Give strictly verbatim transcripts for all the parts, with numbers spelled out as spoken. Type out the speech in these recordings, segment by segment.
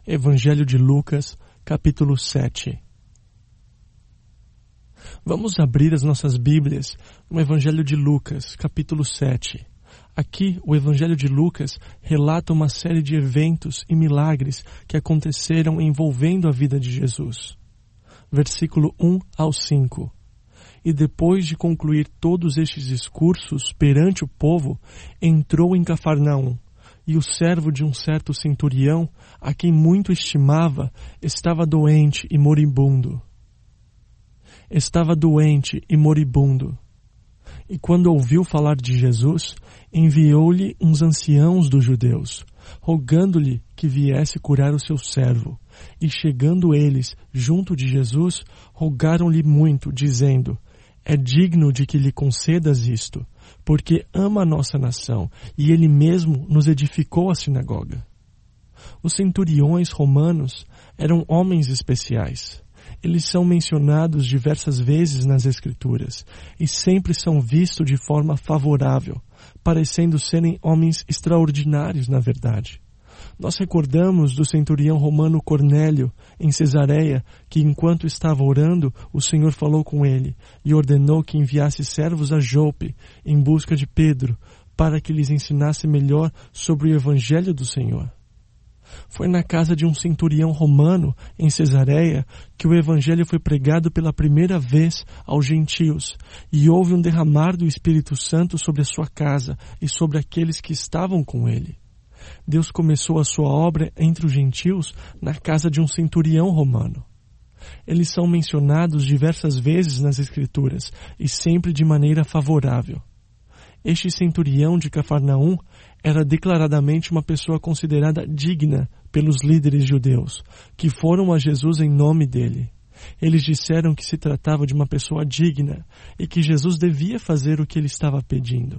Evangelho de Lucas, capítulo sete. Vamos abrir as nossas Bíblias no Evangelho de Lucas, capítulo sete. Aqui, o Evangelho de Lucas relata uma série de eventos e milagres que aconteceram envolvendo a vida de Jesus. Versículo um ao cinco. E depois de concluir todos estes discursos perante o povo, entrou em Cafarnaum. E o servo de um certo centurião, a quem muito estimava, estava doente e moribundo. Estava doente e moribundo. E quando ouviu falar de Jesus, enviou-lhe uns anciãos dos judeus, rogando-lhe que viesse curar o seu servo. E chegando eles junto de Jesus, rogaram-lhe muito, dizendo: é digno de que lhe concedas isto, porque ama a nossa nação, e ele mesmo nos edificou a sinagoga. Os centuriões romanos eram homens especiais. Eles são mencionados diversas vezes nas Escrituras, e sempre são vistos de forma favorável, parecendo serem homens extraordinários na verdade. Nós recordamos do centurião romano Cornélio, em Cesareia, que enquanto estava orando, o Senhor falou com ele e ordenou que enviasse servos a Jope em busca de Pedro, para que lhes ensinasse melhor sobre o Evangelho do Senhor. Foi na casa de um centurião romano, em Cesareia, que o Evangelho foi pregado pela primeira vez aos gentios, e houve um derramar do Espírito Santo sobre a sua casa e sobre aqueles que estavam com ele. Deus começou a sua obra entre os gentios na casa de um centurião romano. Eles são mencionados diversas vezes nas Escrituras e sempre de maneira favorável. Este centurião de Cafarnaum era declaradamente uma pessoa considerada digna pelos líderes judeus, que foram a Jesus em nome dele. Eles disseram que se tratava de uma pessoa digna e que Jesus devia fazer o que ele estava pedindo.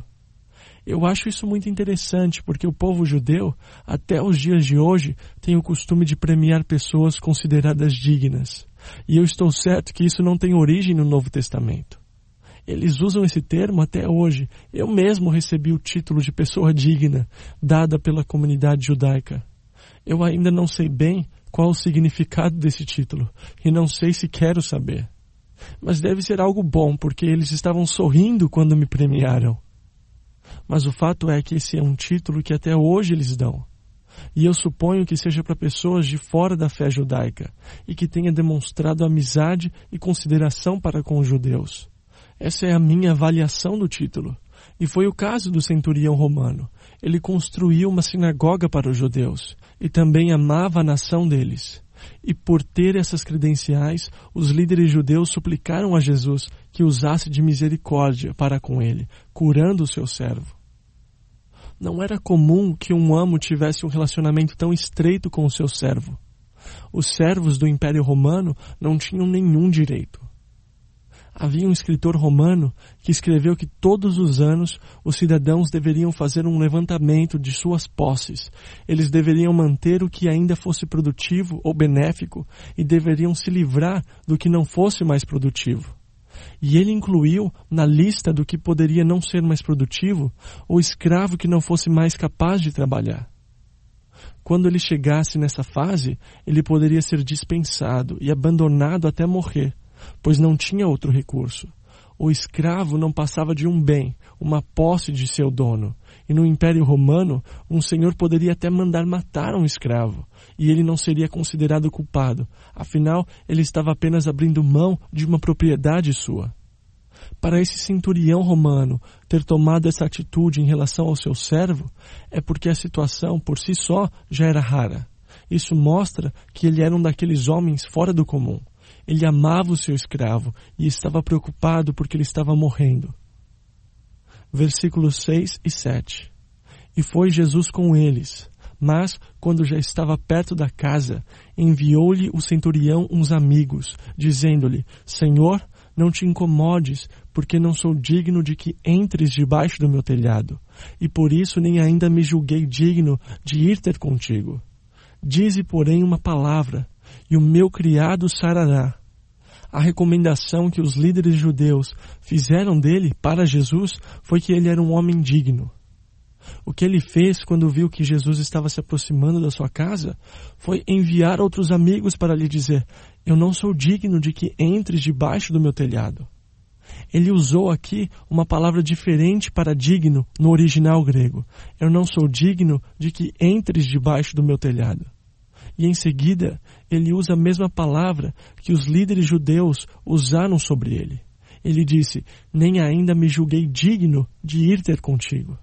Eu acho isso muito interessante, porque o povo judeu, até os dias de hoje, tem o costume de premiar pessoas consideradas dignas. E eu estou certo que isso não tem origem no Novo Testamento. Eles usam esse termo até hoje. Eu mesmo recebi o título de pessoa digna, dada pela comunidade judaica. Eu ainda não sei bem qual o significado desse título, e não sei se quero saber. Mas deve ser algo bom, porque eles estavam sorrindo quando me premiaram. Mas o fato é que esse é um título que até hoje eles dão. E eu suponho que seja para pessoas de fora da fé judaica e que tenha demonstrado amizade e consideração para com os judeus. Essa é a minha avaliação do título. E foi o caso do centurião romano. Ele construiu uma sinagoga para os judeus e também amava a nação deles. E por ter essas credenciais, os líderes judeus suplicaram a Jesus que usasse de misericórdia para com ele, curando o seu servo. Não era comum que um amo tivesse um relacionamento tão estreito com o seu servo. Os servos do Império Romano não tinham nenhum direito. Havia um escritor romano que escreveu que todos os anos os cidadãos deveriam fazer um levantamento de suas posses. Eles deveriam manter o que ainda fosse produtivo ou benéfico e deveriam se livrar do que não fosse mais produtivo. E ele incluiu na lista do que poderia não ser mais produtivo o escravo que não fosse mais capaz de trabalhar. Quando ele chegasse nessa fase, ele poderia ser dispensado e abandonado até morrer, pois não tinha outro recurso. O escravo não passava de um bem, uma posse de seu dono. E no Império Romano, um senhor poderia até mandar matar um escravo, e ele não seria considerado culpado. Afinal, ele estava apenas abrindo mão de uma propriedade sua. Para esse centurião romano ter tomado essa atitude em relação ao seu servo, é porque a situação por si só já era rara. Isso mostra que ele era um daqueles homens fora do comum. Ele amava o seu escravo e estava preocupado porque ele estava morrendo. Versículos seis e sete. E foi Jesus com eles, mas, quando já estava perto da casa, enviou-lhe o centurião uns amigos, dizendo-lhe: Senhor, não te incomodes, porque não sou digno de que entres debaixo do meu telhado, e por isso nem ainda me julguei digno de ir ter contigo. Dize, porém, uma palavra, e o meu criado sarará. A recomendação que os líderes judeus fizeram dele para Jesus foi que ele era um homem digno. O que ele fez quando viu que Jesus estava se aproximando da sua casa foi enviar outros amigos para lhe dizer: eu não sou digno de que entres debaixo do meu telhado. Ele usou aqui uma palavra diferente para digno no original grego. Eu não sou digno de que entres debaixo do meu telhado. E em seguida, ele usa a mesma palavra que os líderes judeus usaram sobre ele. Ele disse: nem ainda me julguei digno de ir ter contigo.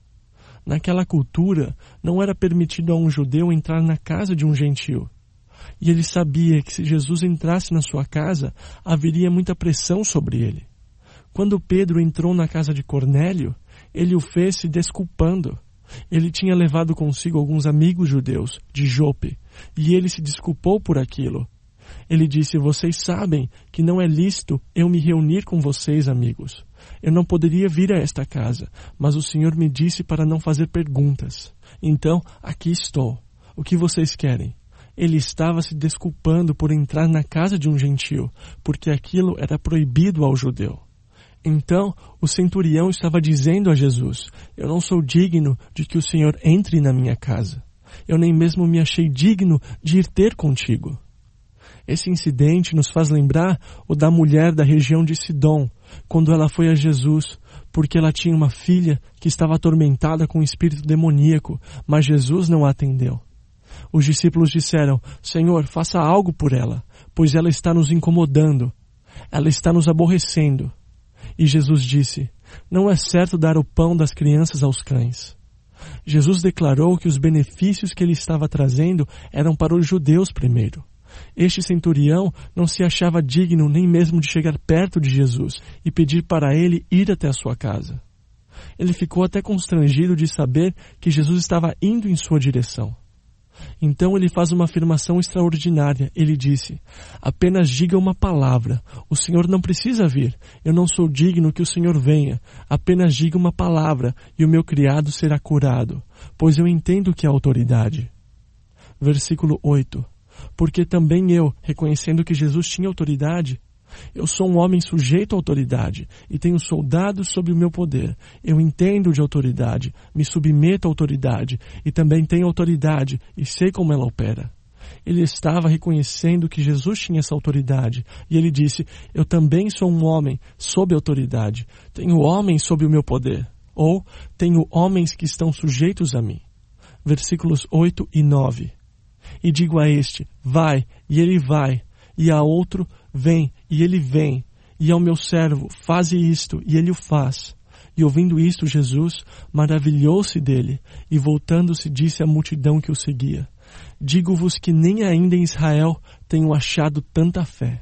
Naquela cultura, não era permitido a um judeu entrar na casa de um gentio. E ele sabia que se Jesus entrasse na sua casa, haveria muita pressão sobre ele. Quando Pedro entrou na casa de Cornélio, ele o fez se desculpando. Ele tinha levado consigo alguns amigos judeus de Jope, e ele se desculpou por aquilo. Ele disse: vocês sabem que não é lícito eu me reunir com vocês, amigos. Eu não poderia vir a esta casa, mas o Senhor me disse para não fazer perguntas. Então, aqui estou. O que vocês querem? Ele estava se desculpando por entrar na casa de um gentio, porque aquilo era proibido ao judeu. Então, o centurião estava dizendo a Jesus: eu não sou digno de que o Senhor entre na minha casa. Eu nem mesmo me achei digno de ir ter contigo. Esse incidente nos faz lembrar o da mulher da região de Sidom, quando ela foi a Jesus, porque ela tinha uma filha que estava atormentada com um espírito demoníaco, mas Jesus não a atendeu. Os discípulos disseram: Senhor, faça algo por ela, pois ela está nos incomodando. Ela está nos aborrecendo. E Jesus disse: não é certo dar o pão das crianças aos cães. Jesus declarou que os benefícios que ele estava trazendo eram para os judeus primeiro. Este centurião não se achava digno nem mesmo de chegar perto de Jesus e pedir para ele ir até a sua casa. Ele ficou até constrangido de saber que Jesus estava indo em sua direção. Então ele faz uma afirmação extraordinária. Ele disse: apenas diga uma palavra. O Senhor não precisa vir. Eu não sou digno que o Senhor venha. Apenas diga uma palavra e o meu criado será curado, pois eu entendo que é autoridade. Versículo oito. Porque também eu, reconhecendo que Jesus tinha autoridade, eu sou um homem sujeito à autoridade e tenho soldados sob o meu poder. Eu entendo de autoridade, me submeto à autoridade e também tenho autoridade e sei como ela opera. Ele estava reconhecendo que Jesus tinha essa autoridade e ele disse: eu também sou um homem sob autoridade, tenho homens sob o meu poder, ou tenho homens que estão sujeitos a mim. Versículos oito e nove. E digo a este: vai, e ele vai, e a outro: vem, e ele vem, e ao meu servo: faze isto, e ele o faz. E ouvindo isto, Jesus maravilhou-se dele, e voltando-se disse à multidão que o seguia: digo-vos que nem ainda em Israel tenho achado tanta fé.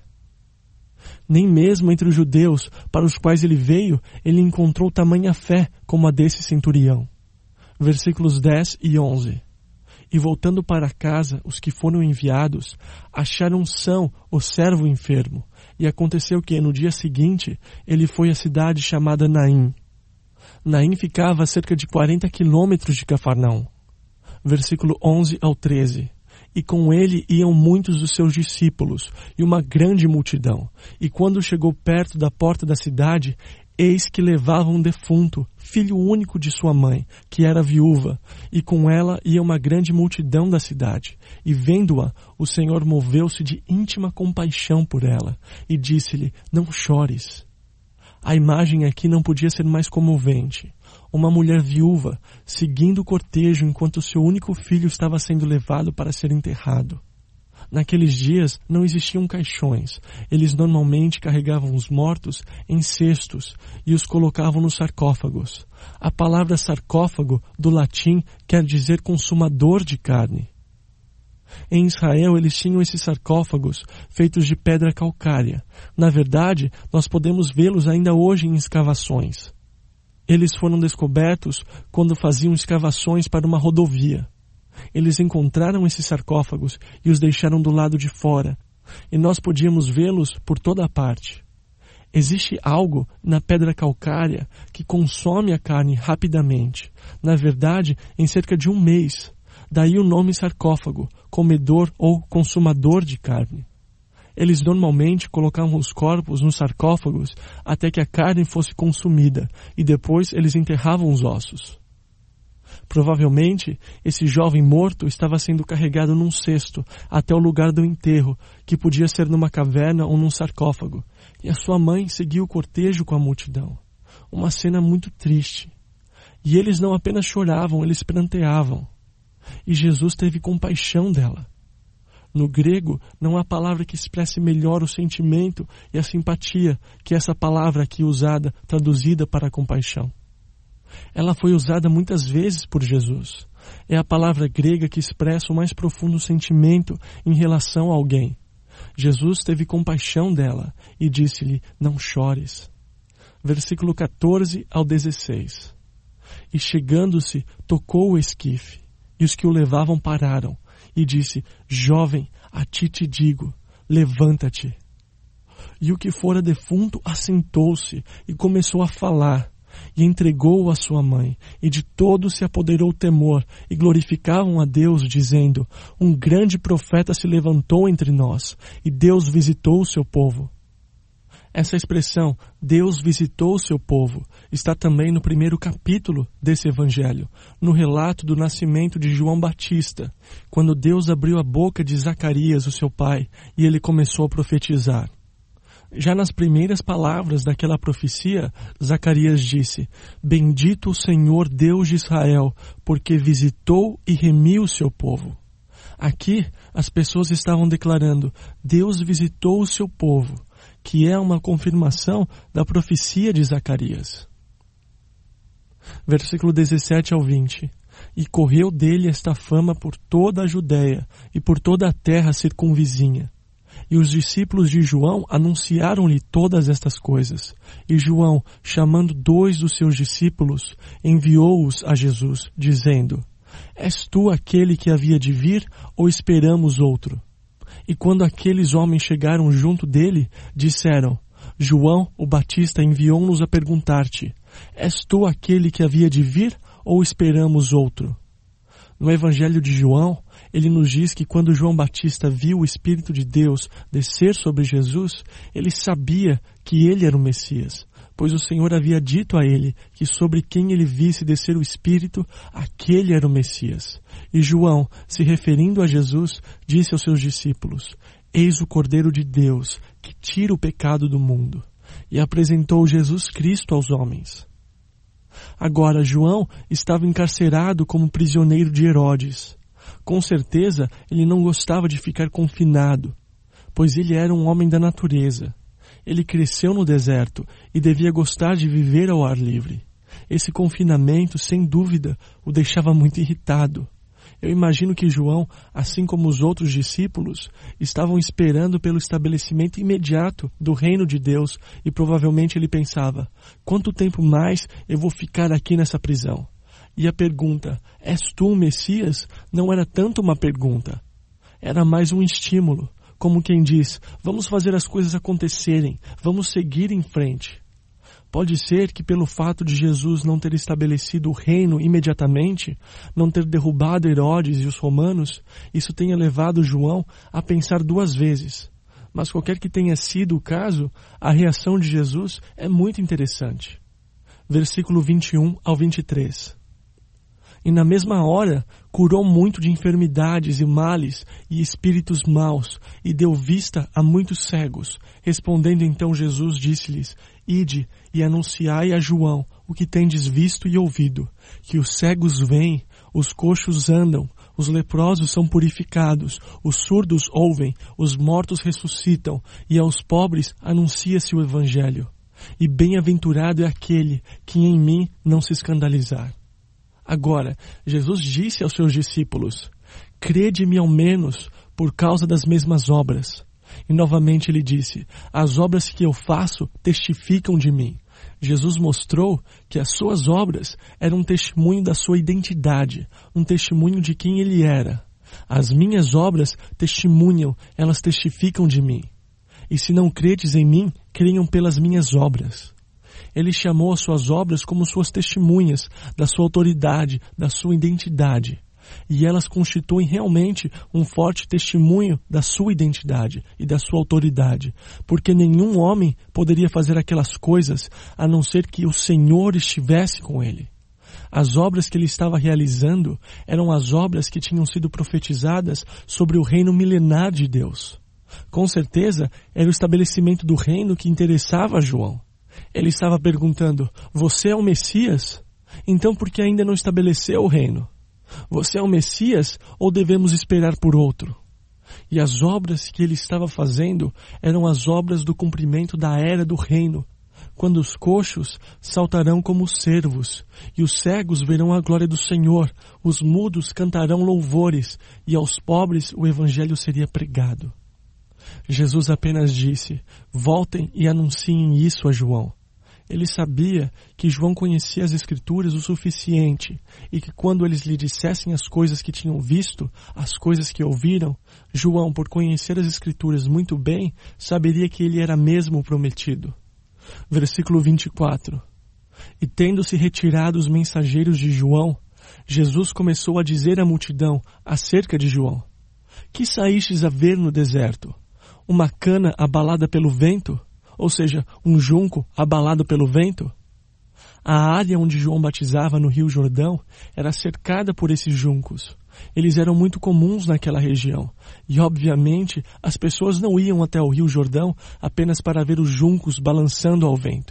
Nem mesmo entre os judeus para os quais ele veio, ele encontrou tamanha fé como a desse centurião. Versículos dez e onze. E voltando para casa, os que foram enviados acharam são o servo enfermo. E aconteceu que, no dia seguinte, ele foi à cidade chamada Naim. Naim ficava a cerca de quarenta quilômetros de Cafarnaum. Versículo onze ao treze. E com ele iam muitos dos seus discípulos, e uma grande multidão. E quando chegou perto da porta da cidade, eis que levava um defunto, filho único de sua mãe, que era viúva, e com ela ia uma grande multidão da cidade. E vendo-a, o Senhor moveu-se de íntima compaixão por ela, e disse-lhe: não chores. A imagem aqui não podia ser mais comovente. Uma mulher viúva, seguindo o cortejo enquanto seu único filho estava sendo levado para ser enterrado. Naqueles dias não existiam caixões. Eles normalmente carregavam os mortos em cestos e os colocavam nos sarcófagos. A palavra sarcófago, do latim, quer dizer consumador de carne. Em Israel eles tinham esses sarcófagos feitos de pedra calcária. Na verdade, nós podemos vê-los ainda hoje em escavações. Eles foram descobertos quando faziam escavações para uma rodovia. Eles encontraram esses sarcófagos e os deixaram do lado de fora, e nós podíamos vê-los por toda a parte. Existe algo na pedra calcária que consome a carne rapidamente, na verdade, em cerca de um mês. Daí o nome sarcófago, comedor ou consumador de carne. Eles normalmente colocavam os corpos nos sarcófagos até que a carne fosse consumida, e depois eles enterravam os ossos. Provavelmente, esse jovem morto estava sendo carregado num cesto até o lugar do enterro, que podia ser numa caverna ou num sarcófago, e a sua mãe seguia o cortejo com a multidão. Uma cena muito triste. E eles não apenas choravam, eles pranteavam. E Jesus teve compaixão dela. No grego, não há palavra que expresse melhor o sentimento e a simpatia que essa palavra aqui usada, traduzida para compaixão. Ela foi usada muitas vezes por Jesus. É a palavra grega que expressa o mais profundo sentimento em relação a alguém. Jesus teve compaixão dela e disse-lhe, não chores. Versículo quatorze ao dezesseis. E chegando-se, tocou o esquife, e os que o levavam pararam, e disse, jovem, a ti te digo, levanta-te. E o que fora defunto assentou-se e começou a falar, e entregou-o à sua mãe, e de todos se apoderou o temor, e glorificavam a Deus, dizendo, um grande profeta se levantou entre nós, e Deus visitou o seu povo. Essa expressão, Deus visitou o seu povo, está também no primeiro capítulo desse evangelho, no relato do nascimento de João Batista, quando Deus abriu a boca de Zacarias, o seu pai, e ele começou a profetizar. Já nas primeiras palavras daquela profecia, Zacarias disse, bendito o Senhor Deus de Israel, porque visitou e remiu o seu povo. Aqui, as pessoas estavam declarando, Deus visitou o seu povo, que é uma confirmação da profecia de Zacarias. Versículo dezessete ao vinte. E correu dele esta fama por toda a Judéia e por toda a terra circunvizinha. E os discípulos de João anunciaram-lhe todas estas coisas. E João, chamando dois dos seus discípulos, enviou-os a Jesus, dizendo, és tu aquele que havia de vir, ou esperamos outro? E quando aqueles homens chegaram junto dele, disseram, João, o Batista, enviou-nos a perguntar-te, és tu aquele que havia de vir, ou esperamos outro? No Evangelho de João, ele nos diz que quando João Batista viu o Espírito de Deus descer sobre Jesus, ele sabia que ele era o Messias, pois o Senhor havia dito a ele que sobre quem ele visse descer o Espírito, aquele era o Messias. E João, se referindo a Jesus, disse aos seus discípulos, eis o Cordeiro de Deus, que tira o pecado do mundo, e apresentou Jesus Cristo aos homens. Agora, João estava encarcerado como prisioneiro de Herodes. Com certeza, ele não gostava de ficar confinado, pois ele era um homem da natureza. Ele cresceu no deserto e devia gostar de viver ao ar livre. Esse confinamento, sem dúvida, o deixava muito irritado. Eu imagino que João, assim como os outros discípulos, estavam esperando pelo estabelecimento imediato do reino de Deus e provavelmente ele pensava, quanto tempo mais eu vou ficar aqui nessa prisão? E a pergunta, és tu o Messias? Não era tanto uma pergunta, era mais um estímulo, como quem diz, vamos fazer as coisas acontecerem, vamos seguir em frente. Pode ser que pelo fato de Jesus não ter estabelecido o reino imediatamente, não ter derrubado Herodes e os romanos, isso tenha levado João a pensar duas vezes. Mas qualquer que tenha sido o caso, a reação de Jesus é muito interessante. Versículo vinte e um ao vinte e três. E na mesma hora curou muito de enfermidades e males e espíritos maus, e deu vista a muitos cegos. Respondendo então Jesus disse-lhes, ide e anunciai a João o que tendes visto e ouvido, que os cegos vêm, os coxos andam, os leprosos são purificados, os surdos ouvem, os mortos ressuscitam, e aos pobres anuncia-se o Evangelho. E bem-aventurado é aquele que em mim não se escandalizar. Agora, Jesus disse aos seus discípulos, crede-me ao menos por causa das mesmas obras. E novamente ele disse, as obras que eu faço testificam de mim. Jesus mostrou que as suas obras eram um testemunho da sua identidade, um testemunho de quem ele era. As minhas obras testemunham, elas testificam de mim. E se não credes em mim, creiam pelas minhas obras. Ele chamou as suas obras como suas testemunhas da sua autoridade, da sua identidade. E elas constituem realmente um forte testemunho da sua identidade e da sua autoridade, porque nenhum homem poderia fazer aquelas coisas a não ser que o Senhor estivesse com ele. As obras que ele estava realizando eram as obras que tinham sido profetizadas sobre o reino milenar de Deus. Com certeza, era o estabelecimento do reino que interessava a João. Ele estava perguntando, você é o Messias? Então por que ainda não estabeleceu o reino? Você é o Messias ou devemos esperar por outro? E as obras que ele estava fazendo eram as obras do cumprimento da era do reino, quando os coxos saltarão como cervos, e os cegos verão a glória do Senhor, os mudos cantarão louvores, e aos pobres o evangelho seria pregado. Jesus apenas disse, voltem e anunciem isso a João. Ele sabia que João conhecia as Escrituras o suficiente e que quando eles lhe dissessem as coisas que tinham visto, as coisas que ouviram, João, por conhecer as Escrituras muito bem, saberia que ele era mesmo o prometido. Versículo vinte e quatro. E tendo-se retirado os mensageiros de João, Jesus começou a dizer à multidão acerca de João, que saístes a ver no deserto? Uma cana abalada pelo vento? Ou seja, um junco abalado pelo vento? A área onde João batizava no Rio Jordão era cercada por esses juncos. Eles eram muito comuns naquela região. E, obviamente, as pessoas não iam até o Rio Jordão apenas para ver os juncos balançando ao vento.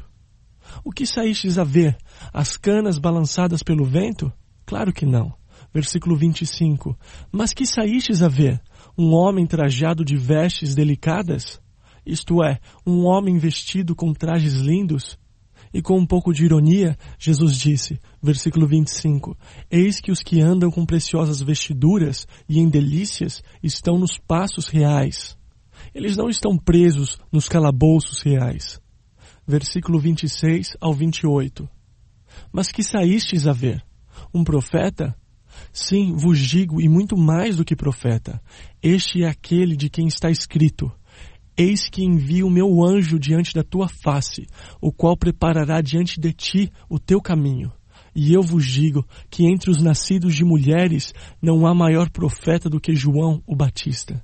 O que saístes a ver? As canas balançadas pelo vento? Claro que não. Versículo vinte e cinco. Mas que saístes a ver? Um homem trajado de vestes delicadas? Isto é, um homem vestido com trajes lindos? E com um pouco de ironia, Jesus disse, versículo vinte e cinco, eis que os que andam com preciosas vestiduras e em delícias estão nos passos reais. Eles não estão presos nos calabouços reais. Versículo vinte e seis ao vinte e oito. Mas que saístes a ver? Um profeta? Sim, vos digo, e muito mais do que profeta. Este é aquele de quem está escrito, eis que envio o meu anjo diante da tua face, o qual preparará diante de ti o teu caminho. E eu vos digo que entre os nascidos de mulheres não há maior profeta do que João o Batista.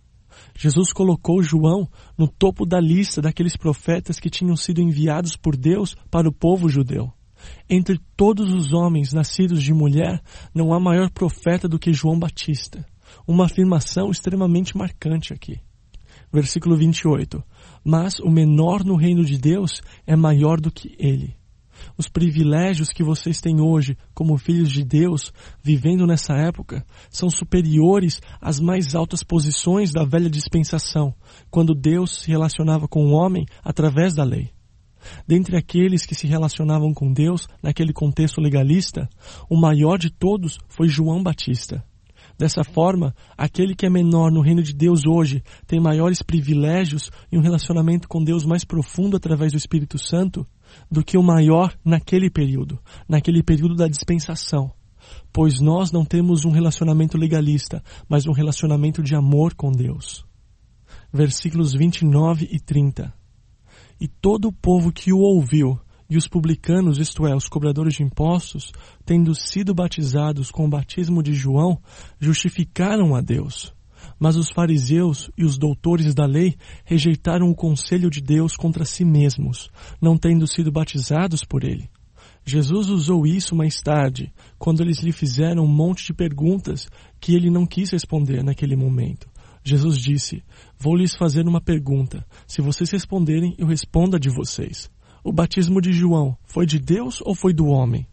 Jesus colocou João no topo da lista daqueles profetas que tinham sido enviados por Deus para o povo judeu. Entre todos os homens nascidos de mulher, não há maior profeta do que João Batista. Uma afirmação extremamente marcante aqui. Versículo vinte e oito. Mas o menor no reino de Deus é maior do que ele. Os privilégios que vocês têm hoje como filhos de Deus, vivendo nessa época, são superiores às mais altas posições da velha dispensação, quando Deus se relacionava com o homem através da lei. Dentre aqueles que se relacionavam com Deus naquele contexto legalista, o maior de todos foi João Batista. Dessa forma, aquele que é menor no reino de Deus hoje tem maiores privilégios e um relacionamento com Deus mais profundo através do Espírito Santo do que o maior naquele período, naquele período da dispensação. Pois nós não temos um relacionamento legalista, mas um relacionamento de amor com Deus. Versículos vinte e nove e trinta. E todo o povo que o ouviu, e os publicanos, isto é, os cobradores de impostos, tendo sido batizados com o batismo de João, justificaram a Deus. Mas os fariseus e os doutores da lei rejeitaram o conselho de Deus contra si mesmos, não tendo sido batizados por ele. Jesus usou isso mais tarde, quando eles lhe fizeram um monte de perguntas que ele não quis responder naquele momento. Jesus disse, vou lhes fazer uma pergunta. Se vocês responderem, eu respondo a de vocês. O batismo de João foi de Deus ou foi do homem?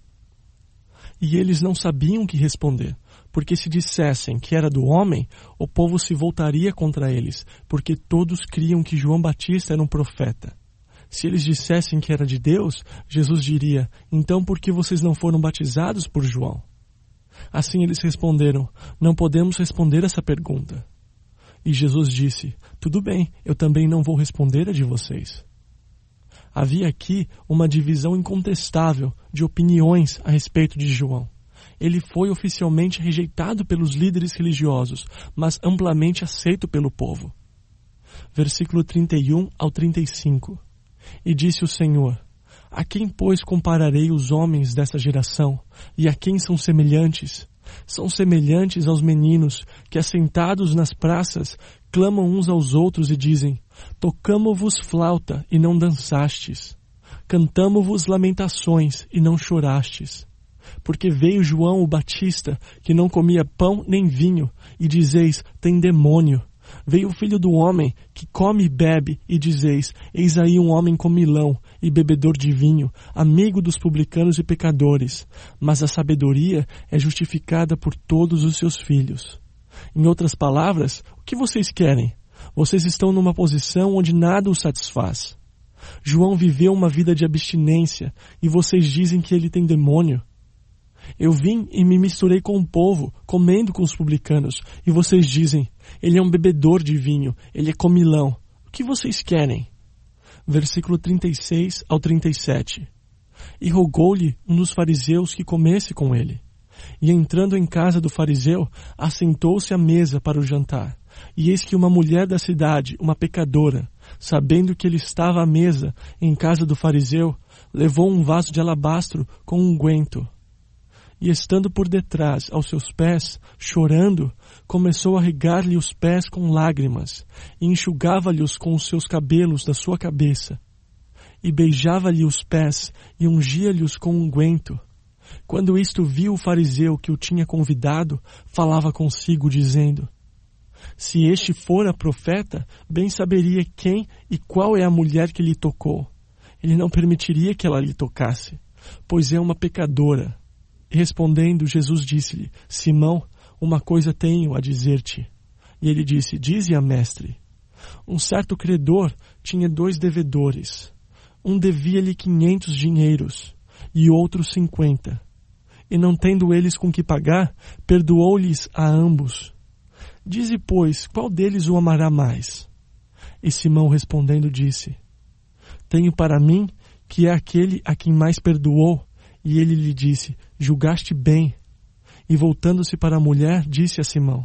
E eles não sabiam o que responder, porque se dissessem que era do homem, o povo se voltaria contra eles, porque todos criam que João Batista era um profeta. Se eles dissessem que era de Deus, Jesus diria, então por que vocês não foram batizados por João? Assim eles responderam, não podemos responder essa pergunta. E Jesus disse, tudo bem, eu também não vou responder a de vocês. Havia aqui uma divisão incontestável de opiniões a respeito de João. Ele foi oficialmente rejeitado pelos líderes religiosos, mas amplamente aceito pelo povo. Versículo trinta e um ao trinta e cinco. E disse o Senhor, a quem, pois, compararei os homens dessa geração? E a quem são semelhantes? São semelhantes aos meninos que, assentados nas praças, clamam uns aos outros e dizem, tocamo-vos flauta e não dançastes, cantamo-vos lamentações e não chorastes. Porque veio João o Batista, que não comia pão nem vinho, e dizeis, tem demônio. Veio o Filho do Homem, que come e bebe, e dizeis, eis aí um homem comilão e bebedor de vinho, amigo dos publicanos e pecadores. Mas a sabedoria é justificada por todos os seus filhos. Em outras palavras, o que vocês querem? Vocês estão numa posição onde nada os satisfaz. João viveu uma vida de abstinência, e vocês dizem que ele tem demônio. Eu vim e me misturei com o povo, comendo com os publicanos, e vocês dizem, ele é um bebedor de vinho, ele é comilão. O que vocês querem? Versículo trinta e seis ao trinta e sete. E rogou-lhe um dos fariseus que comesse com ele. E entrando em casa do fariseu, assentou-se à mesa para o jantar. E eis que uma mulher da cidade, uma pecadora, sabendo que ele estava à mesa em casa do fariseu, levou um vaso de alabastro com unguento. E estando por detrás aos seus pés, chorando, começou a regar-lhe os pés com lágrimas, e enxugava-lhe-os com os seus cabelos da sua cabeça. E beijava-lhe os pés, e ungia-lhe-os com unguento. Quando isto viu o fariseu que o tinha convidado, falava consigo, dizendo, se este fora profeta, bem saberia quem e qual é a mulher que lhe tocou. Ele não permitiria que ela lhe tocasse, pois é uma pecadora. E respondendo, Jesus disse-lhe, Simão, uma coisa tenho a dizer-te. E ele disse, dize-a, mestre. Um certo credor tinha dois devedores. Um devia-lhe quinhentos dinheiros, e outro cinquenta. E não tendo eles com que pagar, perdoou-lhes a ambos. Dize, pois, qual deles o amará mais? E Simão respondendo disse, tenho para mim que é aquele a quem mais perdoou. E ele lhe disse, julgaste bem. E voltando-se para a mulher, disse a Simão,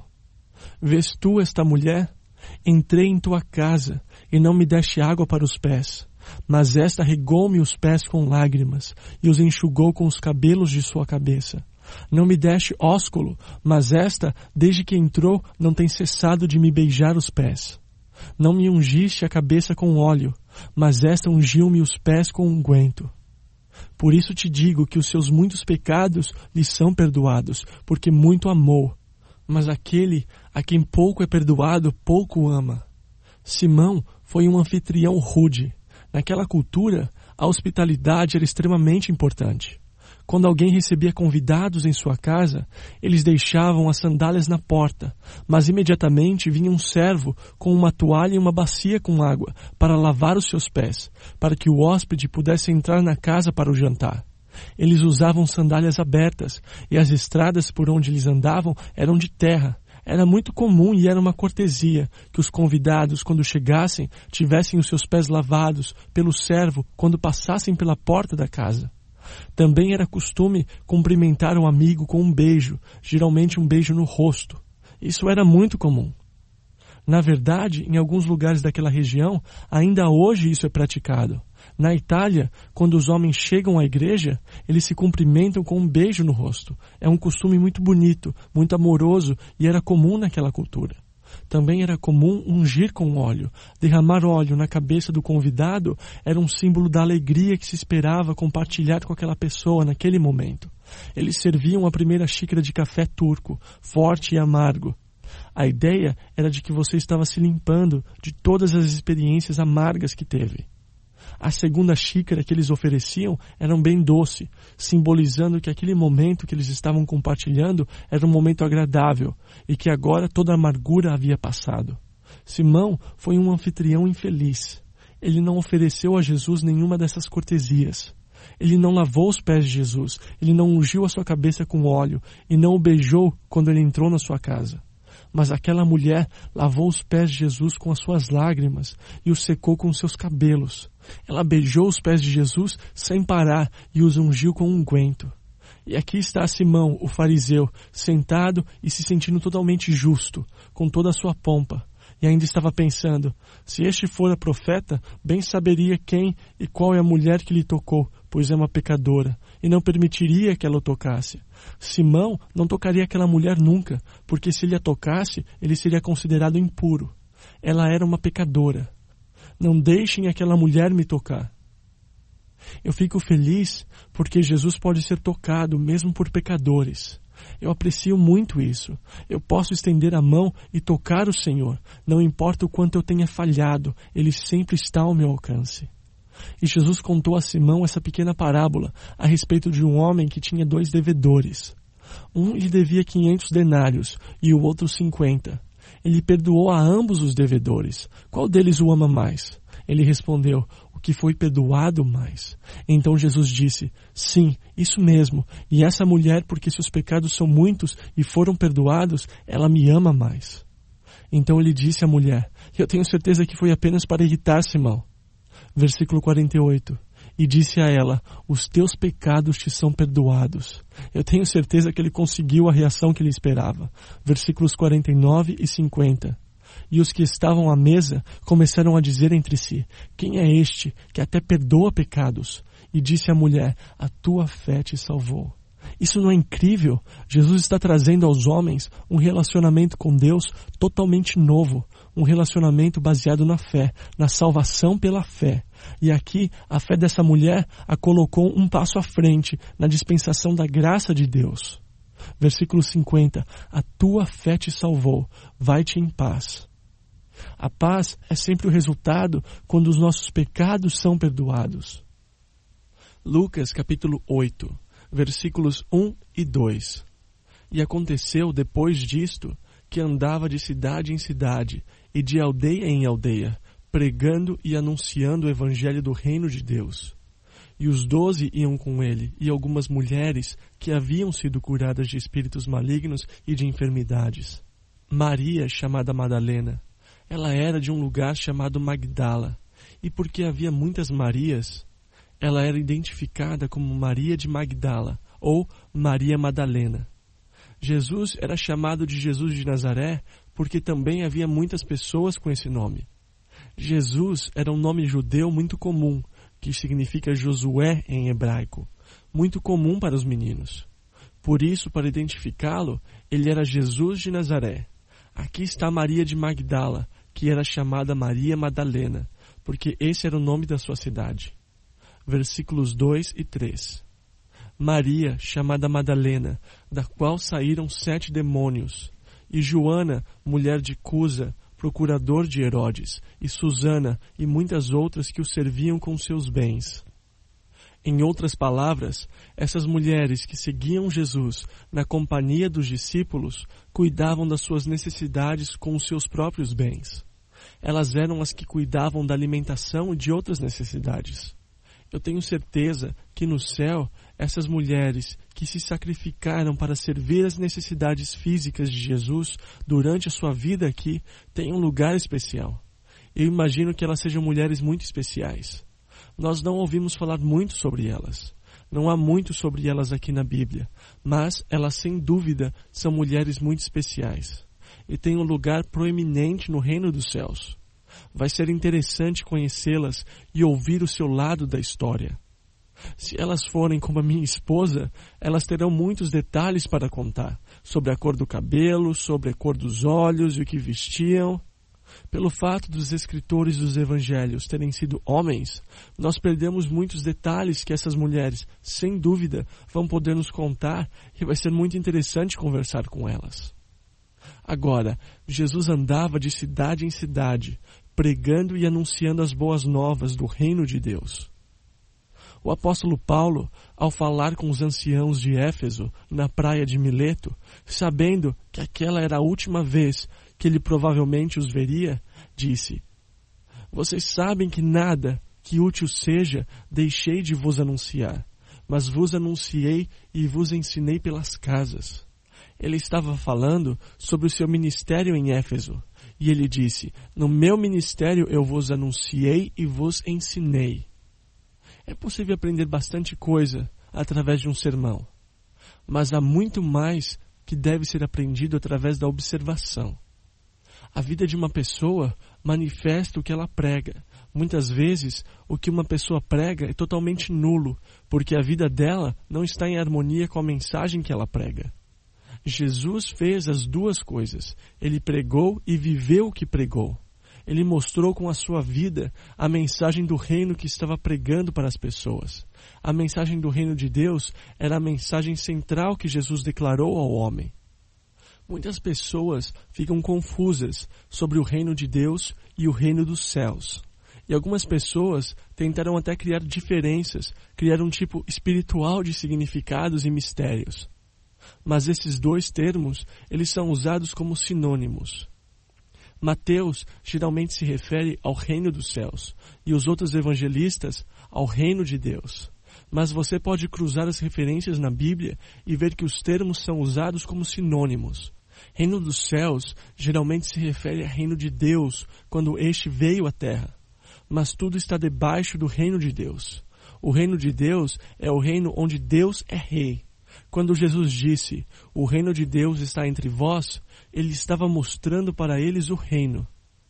vês tu esta mulher? Entrei em tua casa, e não me deste água para os pés, mas esta regou-me os pés com lágrimas, e os enxugou com os cabelos de sua cabeça. Não me deste ósculo, mas esta, desde que entrou, não tem cessado de me beijar os pés. Não me ungiste a cabeça com óleo, mas esta ungiu-me os pés com unguento. Por isso te digo que os seus muitos pecados lhe são perdoados, porque muito amou. Mas aquele a quem pouco é perdoado, pouco ama. Simão foi um anfitrião rude. Naquela cultura, a hospitalidade era extremamente importante. Quando alguém recebia convidados em sua casa, eles deixavam as sandálias na porta, mas imediatamente vinha um servo com uma toalha e uma bacia com água para lavar os seus pés, para que o hóspede pudesse entrar na casa para o jantar. Eles usavam sandálias abertas, e as estradas por onde eles andavam eram de terra. Era muito comum e era uma cortesia que os convidados, quando chegassem, tivessem os seus pés lavados pelo servo quando passassem pela porta da casa. Também era costume cumprimentar um amigo com um beijo, geralmente um beijo no rosto. Isso era muito comum. Na verdade, em alguns lugares daquela região, ainda hoje isso é praticado. Na Itália, quando os homens chegam à igreja, eles se cumprimentam com um beijo no rosto. É um costume muito bonito, muito amoroso e era comum naquela cultura. Também era comum ungir com óleo. Derramar óleo na cabeça do convidado era um símbolo da alegria que se esperava compartilhar com aquela pessoa naquele momento. Eles serviam a primeira xícara de café turco, forte e amargo. A ideia era de que você estava se limpando de todas as experiências amargas que teve. A segunda xícara que eles ofereciam era um bem doce, simbolizando que aquele momento que eles estavam compartilhando era um momento agradável e que agora toda a amargura havia passado. Simão foi um anfitrião infeliz. Ele não ofereceu a Jesus nenhuma dessas cortesias. Ele não lavou os pés de Jesus, ele não ungiu a sua cabeça com óleo e não o beijou quando ele entrou na sua casa. Mas aquela mulher lavou os pés de Jesus com as suas lágrimas e os secou com os seus cabelos. Ela beijou os pés de Jesus sem parar e os ungiu com unguento. E aqui está Simão, o fariseu, sentado e se sentindo totalmente justo, com toda a sua pompa. E ainda estava pensando, se este fora profeta, bem saberia quem e qual é a mulher que lhe tocou, pois é uma pecadora, e não permitiria que ela o tocasse. Simão não tocaria aquela mulher nunca, porque se ele a tocasse, ele seria considerado impuro. Ela era uma pecadora. Não deixem aquela mulher me tocar. Eu fico feliz porque Jesus pode ser tocado mesmo por pecadores. Eu aprecio muito isso. Eu posso estender a mão e tocar o Senhor. Não importa o quanto eu tenha falhado, Ele sempre está ao meu alcance. E Jesus contou a Simão essa pequena parábola a respeito de um homem que tinha dois devedores. Um lhe devia quinhentos denários e o outro cinquenta. Ele perdoou a ambos os devedores. Qual deles o ama mais? Ele respondeu: o que foi perdoado mais. Então Jesus disse: sim, isso mesmo. E essa mulher, porque seus pecados são muitos e foram perdoados, ela me ama mais. Então ele disse à mulher: eu tenho certeza que foi apenas para irritar Simão. Versículo quarenta e oito. E disse a ela: os teus pecados te são perdoados. Eu tenho certeza que ele conseguiu a reação que ele esperava. Versículos quarenta e nove e cinquenta. E os que estavam à mesa começaram a dizer entre si: quem é este que até perdoa pecados? E disse a mulher: a tua fé te salvou. Isso não é incrível? Jesus está trazendo aos homens um relacionamento com Deus totalmente novo. Um relacionamento baseado na fé, na salvação pela fé. E aqui, a fé dessa mulher a colocou um passo à frente na dispensação da graça de Deus. Versículo cinquenta. A tua fé te salvou. Vai-te em paz. A paz é sempre o resultado quando os nossos pecados são perdoados. Lucas capítulo oito, versículos um e dois. E aconteceu depois disto que andava de cidade em cidade e de aldeia em aldeia, pregando e anunciando o evangelho do reino de Deus. E os doze iam com ele, e algumas mulheres que haviam sido curadas de espíritos malignos e de enfermidades. Maria, chamada Madalena, ela era de um lugar chamado Magdala, e porque havia muitas Marias, ela era identificada como Maria de Magdala, ou Maria Madalena. Jesus era chamado de Jesus de Nazaré porque também havia muitas pessoas com esse nome. Jesus era um nome judeu muito comum, que significa Josué em hebraico, muito comum para os meninos. Por isso, para identificá-lo, ele era Jesus de Nazaré. Aqui está Maria de Magdala, que era chamada Maria Madalena, porque esse era o nome da sua cidade. Versículos dois e três. Maria, chamada Madalena, da qual saíram sete demônios, e Joana, mulher de Cusa, procurador de Herodes, e Susana, e muitas outras que o serviam com seus bens. Em outras palavras, essas mulheres que seguiam Jesus na companhia dos discípulos, cuidavam das suas necessidades com os seus próprios bens. Elas eram as que cuidavam da alimentação e de outras necessidades. Eu tenho certeza que no céu, essas mulheres que se sacrificaram para servir as necessidades físicas de Jesus durante a sua vida aqui, têm um lugar especial. Eu imagino que elas sejam mulheres muito especiais. Nós não ouvimos falar muito sobre elas. Não há muito sobre elas aqui na Bíblia, mas elas sem dúvida são mulheres muito especiais e têm um lugar proeminente no reino dos céus. Vai ser interessante conhecê-las e ouvir o seu lado da história. Se elas forem como a minha esposa, elas terão muitos detalhes para contar, sobre a cor do cabelo, sobre a cor dos olhos e o que vestiam. Pelo fato dos escritores dos evangelhos terem sido homens, nós perdemos muitos detalhes que essas mulheres, sem dúvida, vão poder nos contar e vai ser muito interessante conversar com elas. Agora, Jesus andava de cidade em cidade, pregando e anunciando as boas novas do reino de Deus. O apóstolo Paulo, ao falar com os anciãos de Éfeso, na praia de Mileto, sabendo que aquela era a última vez que ele provavelmente os veria, disse: vocês sabem que nada que útil seja deixei de vos anunciar, mas vos anunciei e vos ensinei pelas casas. Ele estava falando sobre o seu ministério em Éfeso, e ele disse: no meu ministério eu vos anunciei e vos ensinei. É possível aprender bastante coisa através de um sermão, mas há muito mais que deve ser aprendido através da observação. A vida de uma pessoa manifesta o que ela prega. Muitas vezes, o que uma pessoa prega é totalmente nulo, porque a vida dela não está em harmonia com a mensagem que ela prega. Jesus fez as duas coisas. Ele pregou e viveu o que pregou. Ele mostrou com a sua vida a mensagem do reino que estava pregando para as pessoas. A mensagem do reino de Deus era a mensagem central que Jesus declarou ao homem. Muitas pessoas ficam confusas sobre o reino de Deus e o reino dos céus. E algumas pessoas tentaram até criar diferenças, criar um tipo espiritual de significados e mistérios. Mas esses dois termos, eles são usados como sinônimos. Mateus geralmente se refere ao reino dos céus e os outros evangelistas ao reino de Deus. Mas você pode cruzar as referências na Bíblia e ver que os termos são usados como sinônimos. Reino dos céus geralmente se refere ao reino de Deus quando este veio à terra. Mas tudo está debaixo do reino de Deus. O reino de Deus é o reino onde Deus é rei. Quando Jesus disse, o reino de Deus está entre vós, ele estava mostrando para eles o reino.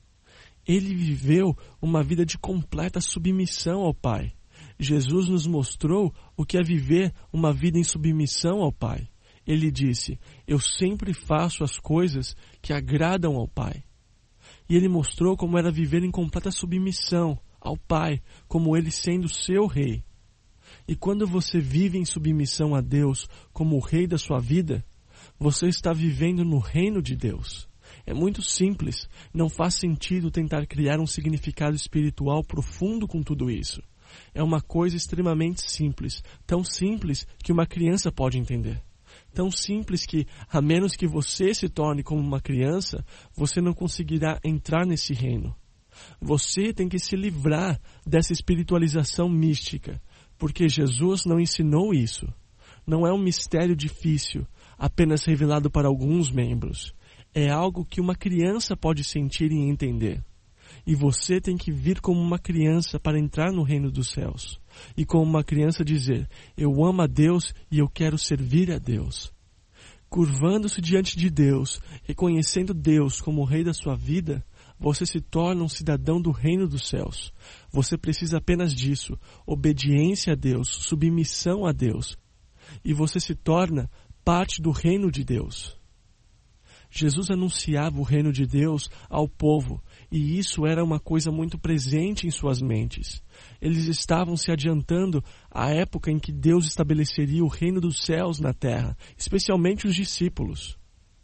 Ele viveu uma vida de completa submissão ao Pai. Jesus nos mostrou o que é viver uma vida em submissão ao Pai. Ele disse, eu sempre faço as coisas que agradam ao Pai. E ele mostrou como era viver em completa submissão ao Pai, como ele sendo seu rei. E quando você vive em submissão a Deus como o rei da sua vida, você está vivendo no reino de Deus. É muito simples, não faz sentido tentar criar um significado espiritual profundo com tudo isso. É uma coisa extremamente simples, tão simples que uma criança pode entender. Tão simples que, a menos que você se torne como uma criança, você não conseguirá entrar nesse reino. Você tem que se livrar dessa espiritualização mística, porque Jesus não ensinou isso. Não é um mistério difícil, apenas revelado para alguns membros. É algo que uma criança pode sentir e entender. E você tem que vir como uma criança para entrar no reino dos céus. E como uma criança dizer, eu amo a Deus e eu quero servir a Deus. Curvando-se diante de Deus, reconhecendo Deus como o rei da sua vida, você se torna um cidadão do reino dos céus. Você precisa apenas disso, obediência a Deus, submissão a Deus. E você se torna parte do reino de Deus. Jesus anunciava o reino de Deus ao povo, e isso era uma coisa muito presente em suas mentes. Eles estavam se adiantando à época em que Deus estabeleceria o reino dos céus na terra, especialmente os discípulos.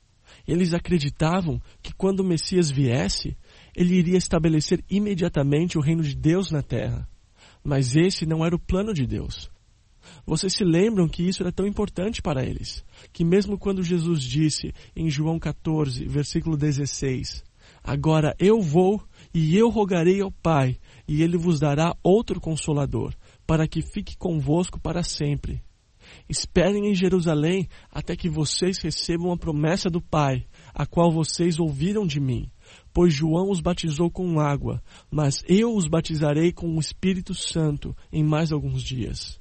Eles acreditavam que quando o Messias viesse, ele iria estabelecer imediatamente o reino de Deus na terra. Mas esse não era o plano de Deus. Vocês se lembram que isso era tão importante para eles, que mesmo quando Jesus disse em João quatorze, versículo dezesseis, agora eu vou e eu rogarei ao Pai, e ele vos dará outro consolador, para que fique convosco para sempre. Esperem em Jerusalém até que vocês recebam a promessa do Pai, a qual vocês ouviram de mim. Pois João os batizou com água, mas eu os batizarei com o Espírito Santo em mais alguns dias.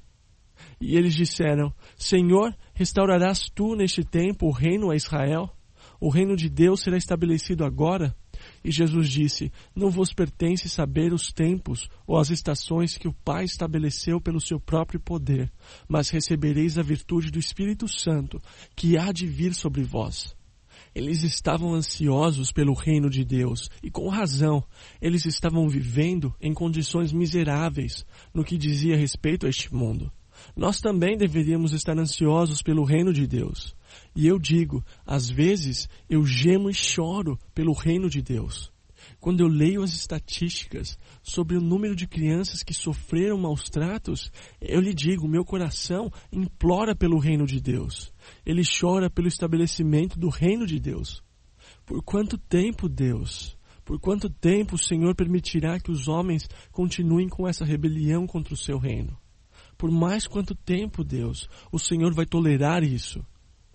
E eles disseram, Senhor, restaurarás tu neste tempo o reino a Israel? O reino de Deus será estabelecido agora? E Jesus disse, não vos pertence saber os tempos ou as estações que o Pai estabeleceu pelo seu próprio poder, mas recebereis a virtude do Espírito Santo, que há de vir sobre vós. Eles estavam ansiosos pelo reino de Deus, e com razão, eles estavam vivendo em condições miseráveis no que dizia respeito a este mundo. Nós também deveríamos estar ansiosos pelo reino de Deus. E eu digo, às vezes eu gemo e choro pelo reino de Deus. Quando eu leio as estatísticas sobre o número de crianças que sofreram maus tratos, eu lhe digo, meu coração implora pelo reino de Deus. Ele chora pelo estabelecimento do reino de Deus. Por quanto tempo, Deus? Por quanto tempo o Senhor permitirá que os homens continuem com essa rebelião contra o seu reino? Por mais quanto tempo, Deus, o Senhor vai tolerar isso?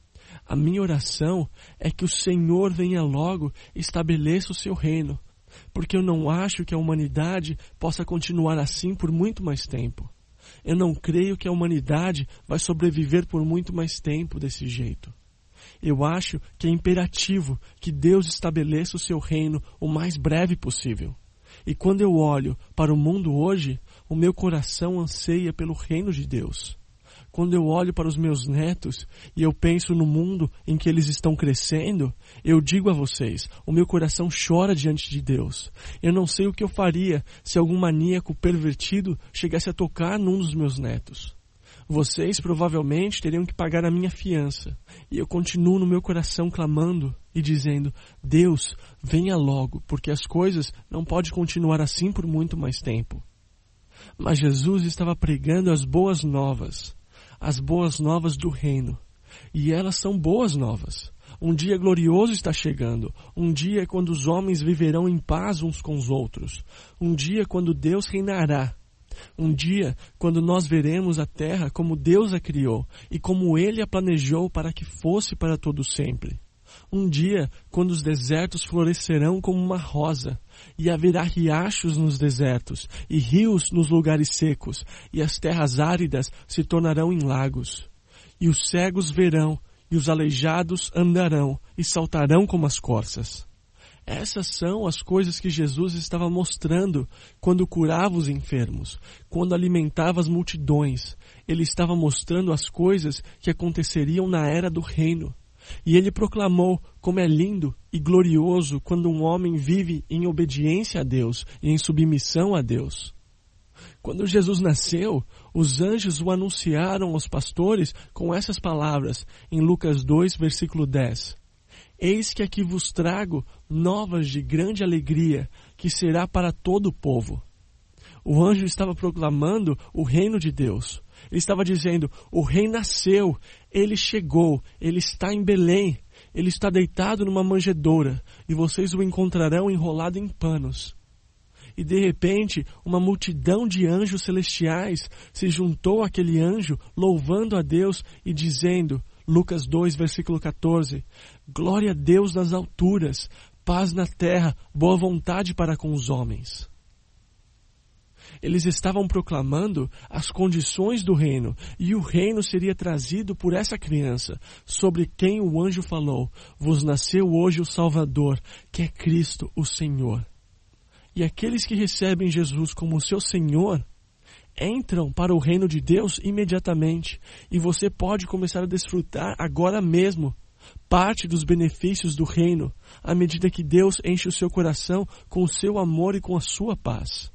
A minha oração é que o Senhor venha logo e estabeleça o seu reino, porque eu não acho que a humanidade possa continuar assim por muito mais tempo. Eu não creio que a humanidade vai sobreviver por muito mais tempo desse jeito. Eu acho que é imperativo que Deus estabeleça o seu reino o mais breve possível. E quando eu olho para o mundo hoje, o meu coração anseia pelo reino de Deus. quando eu olho para os meus netos e eu penso no mundo em que eles estão crescendo, eu digo a vocês, o meu coração chora diante de Deus. Eu não sei o que eu faria se algum maníaco pervertido chegasse a tocar num dos meus netos. Vocês provavelmente teriam que pagar a minha fiança. E eu continuo no meu coração clamando e dizendo, Deus, venha logo, porque as coisas não podem continuar assim por muito mais tempo. Mas Jesus estava pregando as boas novas, as boas novas do reino. E elas são boas novas. Um dia glorioso está chegando. Um dia quando os homens viverão em paz uns com os outros. Um dia quando Deus reinará. Um dia, quando nós veremos a terra como Deus a criou e como Ele a planejou para que fosse para todo sempre. Um dia, quando os desertos florescerão como uma rosa, e haverá riachos nos desertos, e rios nos lugares secos, e as terras áridas se tornarão em lagos. E os cegos verão, e os aleijados andarão, e saltarão como as corças. Essas são as coisas que Jesus estava mostrando quando curava os enfermos, quando alimentava as multidões. Ele estava mostrando as coisas que aconteceriam na era do reino. E ele proclamou como é lindo e glorioso quando um homem vive em obediência a Deus e em submissão a Deus. Quando Jesus nasceu, os anjos o anunciaram aos pastores com essas palavras, em Lucas dois, versículo dez. Eis que aqui vos trago novas de grande alegria, que será para todo o povo. O anjo estava proclamando o reino de Deus. Ele estava dizendo, o rei nasceu, ele chegou, ele está em Belém, ele está deitado numa manjedoura, e vocês o encontrarão enrolado em panos. E de repente, uma multidão de anjos celestiais se juntou àquele anjo, louvando a Deus e dizendo, Lucas dois, versículo quatorze, glória a Deus nas alturas, paz na terra, boa vontade para com os homens. Eles estavam proclamando as condições do reino, e o reino seria trazido por essa criança, sobre quem o anjo falou, vos nasceu hoje o Salvador, que é Cristo o Senhor. E aqueles que recebem Jesus como seu Senhor, entram para o reino de Deus imediatamente, e você pode começar a desfrutar agora mesmo parte dos benefícios do reino, à medida que Deus enche o seu coração com o seu amor e com a sua paz.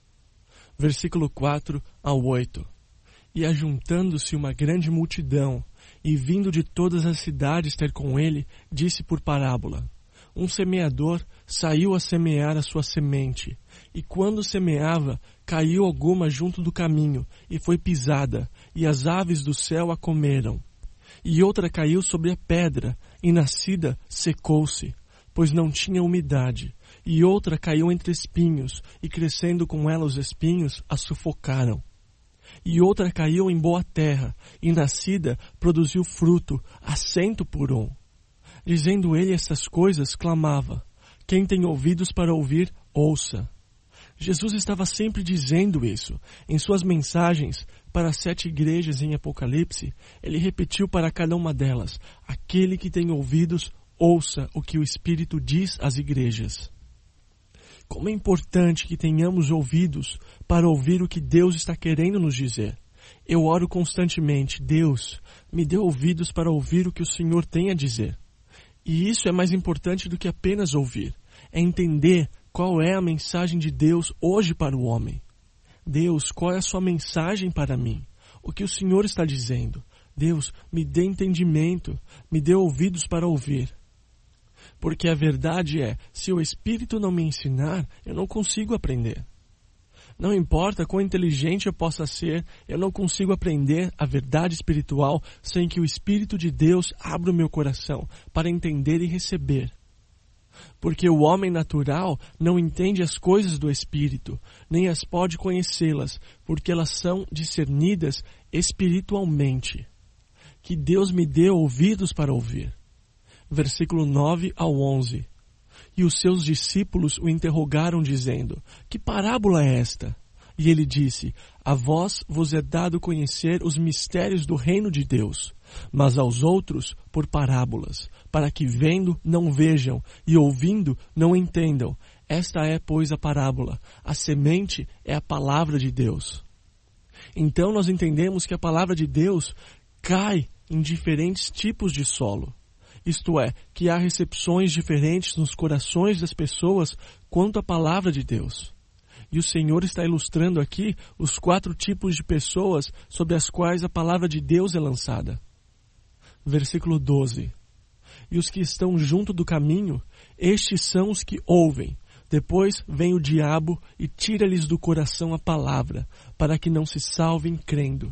Versículo quatro ao oito. E ajuntando-se uma grande multidão, e vindo de todas as cidades ter com ele, disse por parábola, um semeador saiu a semear a sua semente, e quando semeava, caiu alguma junto do caminho, e foi pisada, e as aves do céu a comeram. E outra caiu sobre a pedra, e nascida secou-se, pois não tinha umidade. E outra caiu entre espinhos, e crescendo com ela os espinhos, a sufocaram. E outra caiu em boa terra, e nascida produziu fruto, a cento por um. Dizendo ele estas coisas, clamava, quem tem ouvidos para ouvir, ouça. Jesus estava sempre dizendo isso. Em suas mensagens para as sete igrejas em Apocalipse, ele repetiu para cada uma delas, aquele que tem ouvidos, ouça o que o Espírito diz às igrejas. Como é importante que tenhamos ouvidos para ouvir o que Deus está querendo nos dizer. Eu oro constantemente, Deus, me dê ouvidos para ouvir o que o Senhor tem a dizer. E isso é mais importante do que apenas ouvir. É entender qual é a mensagem de Deus hoje para o homem. Deus, qual é a sua mensagem para mim? O que o Senhor está dizendo? Deus, me dê entendimento, me dê ouvidos para ouvir. Porque a verdade é, se o Espírito não me ensinar, eu não consigo aprender. Não importa quão inteligente eu possa ser, eu não consigo aprender a verdade espiritual sem que o Espírito de Deus abra o meu coração para entender e receber. Porque o homem natural não entende as coisas do Espírito, nem as pode conhecê-las, porque elas são discernidas espiritualmente. Que Deus me dê ouvidos para ouvir. Versículo nove ao onze. E os seus discípulos o interrogaram, dizendo, que parábola é esta? E ele disse, a vós vos é dado conhecer os mistérios do reino de Deus, mas aos outros por parábolas, para que vendo não vejam e ouvindo não entendam. Esta é, pois, a parábola. A semente é a palavra de Deus. Então nós entendemos que a palavra de Deus cai em diferentes tipos de solo. Isto é, que há recepções diferentes nos corações das pessoas quanto à palavra de Deus. E o Senhor está ilustrando aqui os quatro tipos de pessoas sobre as quais a palavra de Deus é lançada. Versículo doze. E os que estão junto do caminho, estes são os que ouvem. Depois vem o diabo e tira-lhes do coração a palavra, para que não se salvem crendo.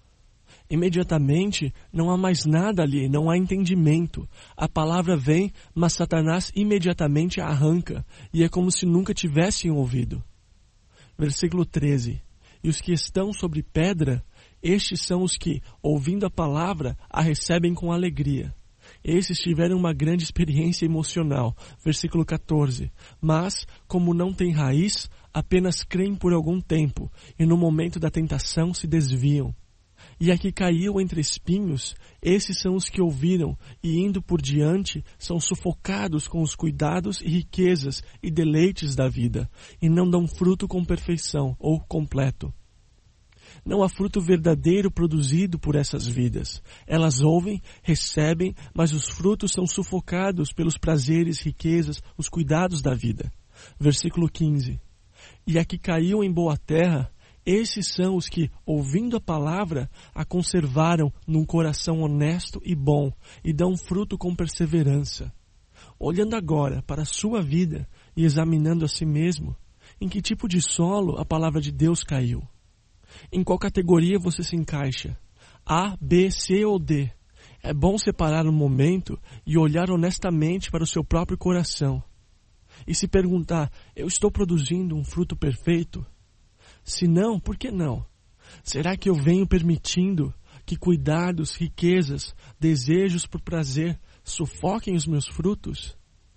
Imediatamente não há mais nada ali, não há entendimento. A palavra vem, mas Satanás imediatamente a arranca, e é como se nunca tivessem ouvido. Versículo treze. E os que estão sobre pedra, estes são os que, ouvindo a palavra, a recebem com alegria. Esses tiveram uma grande experiência emocional. Versículo quatorze. Mas, como não têm raiz, apenas creem por algum tempo, e no momento da tentação se desviam. E a que caiu entre espinhos, esses são os que ouviram, e indo por diante, são sufocados com os cuidados e riquezas e deleites da vida, e não dão fruto com perfeição ou completo. Não há fruto verdadeiro produzido por essas vidas. Elas ouvem, recebem, mas os frutos são sufocados pelos prazeres, riquezas, os cuidados da vida. Versículo quinze. E a que caiu em boa terra, esses são os que, ouvindo a palavra, a conservaram num coração honesto e bom, e dão fruto com perseverança. Olhando agora para a sua vida e examinando a si mesmo, em que tipo de solo a palavra de Deus caiu? Em qual categoria você se encaixa? A, B, C ou D? É bom separar um momento e olhar honestamente para o seu próprio coração. E se perguntar, eu estou produzindo um fruto perfeito? Se não, por que não? Será que eu venho permitindo que cuidados, riquezas, desejos por prazer sufoquem os meus frutos?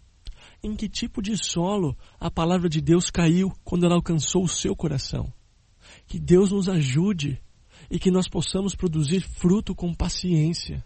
Em que tipo de solo a palavra de Deus caiu quando ela alcançou o seu coração? Que Deus nos ajude e que nós possamos produzir fruto com paciência.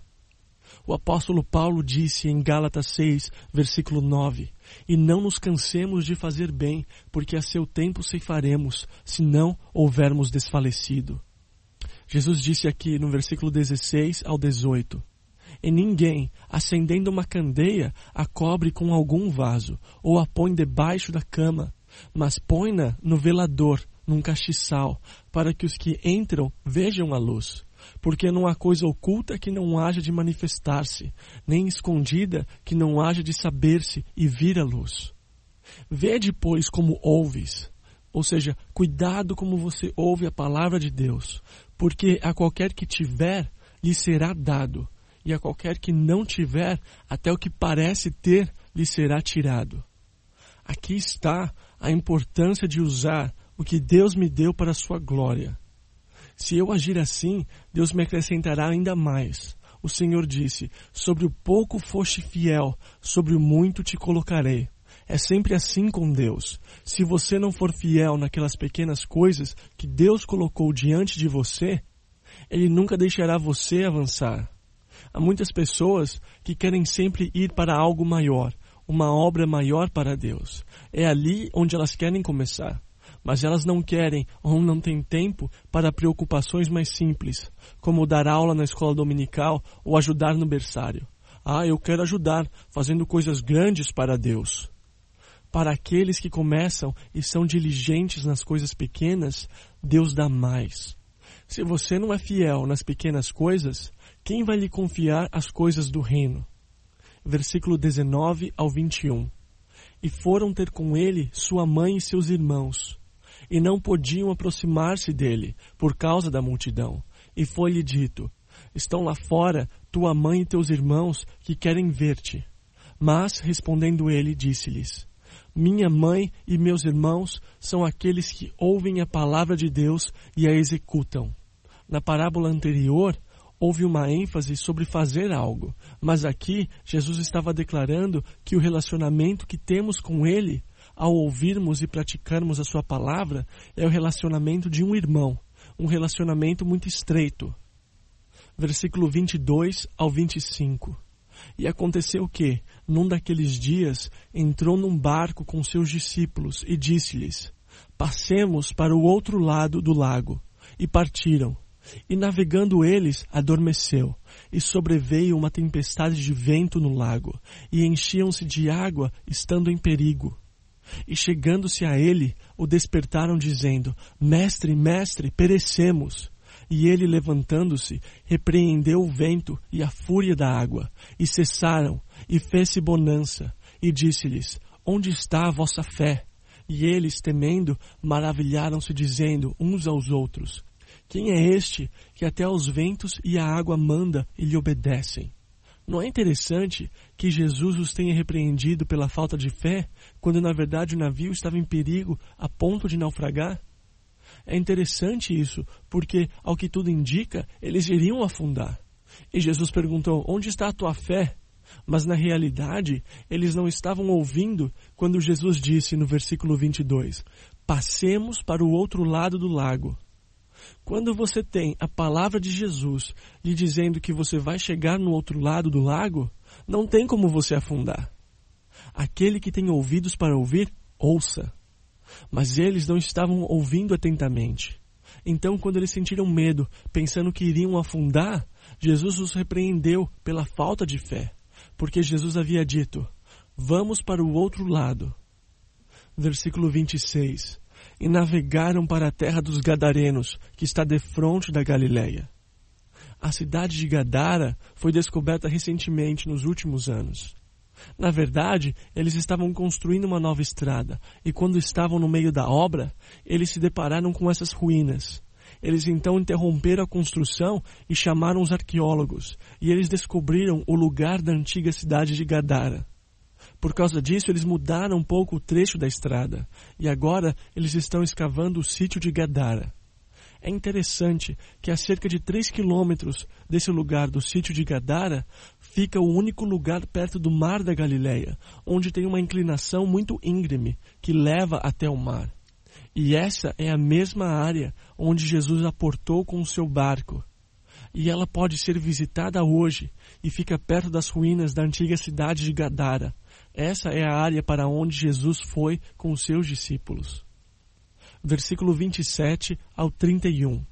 O apóstolo Paulo disse em Gálatas seis, versículo nove, e não nos cansemos de fazer bem, porque a seu tempo ceifaremos, se não houvermos desfalecido. Jesus disse aqui no versículo dezesseis ao dezoito, e ninguém, acendendo uma candeia, a cobre com algum vaso, ou a põe debaixo da cama, mas põe-na no velador, num castiçal, para que os que entram vejam a luz. Porque não há coisa oculta que não haja de manifestar-se, nem escondida que não haja de saber-se e vir à luz. Vede, pois, como ouves, ou seja, cuidado como você ouve a palavra de Deus, porque a qualquer que tiver, lhe será dado, e a qualquer que não tiver, até o que parece ter, lhe será tirado. Aqui está a importância de usar o que Deus me deu para a sua glória. Se eu agir assim, Deus me acrescentará ainda mais. O Senhor disse, sobre o pouco foste fiel, sobre o muito te colocarei. É sempre assim com Deus. Se você não for fiel naquelas pequenas coisas que Deus colocou diante de você, Ele nunca deixará você avançar. Há muitas pessoas que querem sempre ir para algo maior, uma obra maior para Deus. É ali onde elas querem começar. Mas elas não querem ou não têm tempo para preocupações mais simples, como dar aula na escola dominical ou ajudar no berçário. Ah, eu quero ajudar, fazendo coisas grandes para Deus. Para aqueles que começam e são diligentes nas coisas pequenas, Deus dá mais. Se você não é fiel nas pequenas coisas, quem vai lhe confiar as coisas do reino? Versículo dezenove ao vinte e um. E foram ter com ele sua mãe e seus irmãos, e não podiam aproximar-se dele, por causa da multidão. E foi-lhe dito, estão lá fora tua mãe e teus irmãos, que querem ver-te. Mas, respondendo ele, disse-lhes, minha mãe e meus irmãos são aqueles que ouvem a palavra de Deus e a executam. Na parábola anterior, houve uma ênfase sobre fazer algo, mas aqui Jesus estava declarando que o relacionamento que temos com Ele, ao ouvirmos e praticarmos a sua palavra, é o relacionamento de um irmão, um relacionamento muito estreito. Versículo vinte e dois ao vinte e cinco. E aconteceu que, num daqueles dias, entrou num barco com seus discípulos e disse-lhes, passemos para o outro lado do lago. e partiram. E navegando eles, adormeceu, e sobreveio uma tempestade de vento no lago, e enchiam-se de água, estando em perigo. E chegando-se a ele, o despertaram dizendo, Mestre, mestre, perecemos. E ele, levantando-se, repreendeu o vento e a fúria da água, e cessaram, e fez-se bonança, e disse-lhes, Onde está a vossa fé? E eles, temendo, maravilharam-se, dizendo uns aos outros, Quem é este que até os ventos e a água manda e lhe obedecem? Não é interessante que Jesus os tenha repreendido pela falta de fé, quando na verdade o navio estava em perigo a ponto de naufragar? É interessante isso, porque, ao que tudo indica, eles iriam afundar. E Jesus perguntou, onde está a tua fé? Mas na realidade, eles não estavam ouvindo quando Jesus disse no versículo vinte e dois, passemos para o outro lado do lago. Quando você tem a palavra de Jesus lhe dizendo que você vai chegar no outro lado do lago, não tem como você afundar. Aquele que tem ouvidos para ouvir, ouça. Mas eles não estavam ouvindo atentamente. Então, quando eles sentiram medo, pensando que iriam afundar, Jesus os repreendeu pela falta de fé. Porque Jesus havia dito, vamos para o outro lado. Versículo vinte e seis. E navegaram para a terra dos Gadarenos, que está defronte da Galileia. A cidade de Gadara foi descoberta recentemente nos últimos anos. Na verdade, eles estavam construindo uma nova estrada, e quando estavam no meio da obra, eles se depararam com essas ruínas. Eles então interromperam a construção e chamaram os arqueólogos, e eles descobriram o lugar da antiga cidade de Gadara. Por causa disso, eles mudaram um pouco o trecho da estrada, e agora eles estão escavando o sítio de Gadara. É interessante que a cerca de três quilômetros desse lugar do sítio de Gadara, fica o único lugar perto do mar da Galileia, onde tem uma inclinação muito íngreme, que leva até o mar. E essa é a mesma área onde Jesus aportou com o seu barco. E ela pode ser visitada hoje, e fica perto das ruínas da antiga cidade de Gadara. Essa é a área para onde Jesus foi com os seus discípulos. Versículo vinte e sete ao trinta e um.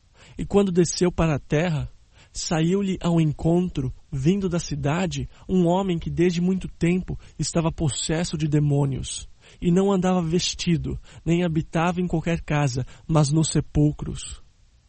E quando desceu para a terra, saiu-lhe ao encontro, vindo da cidade, um homem que desde muito tempo estava possesso de demônios, e não andava vestido, nem habitava em qualquer casa, mas nos sepulcros.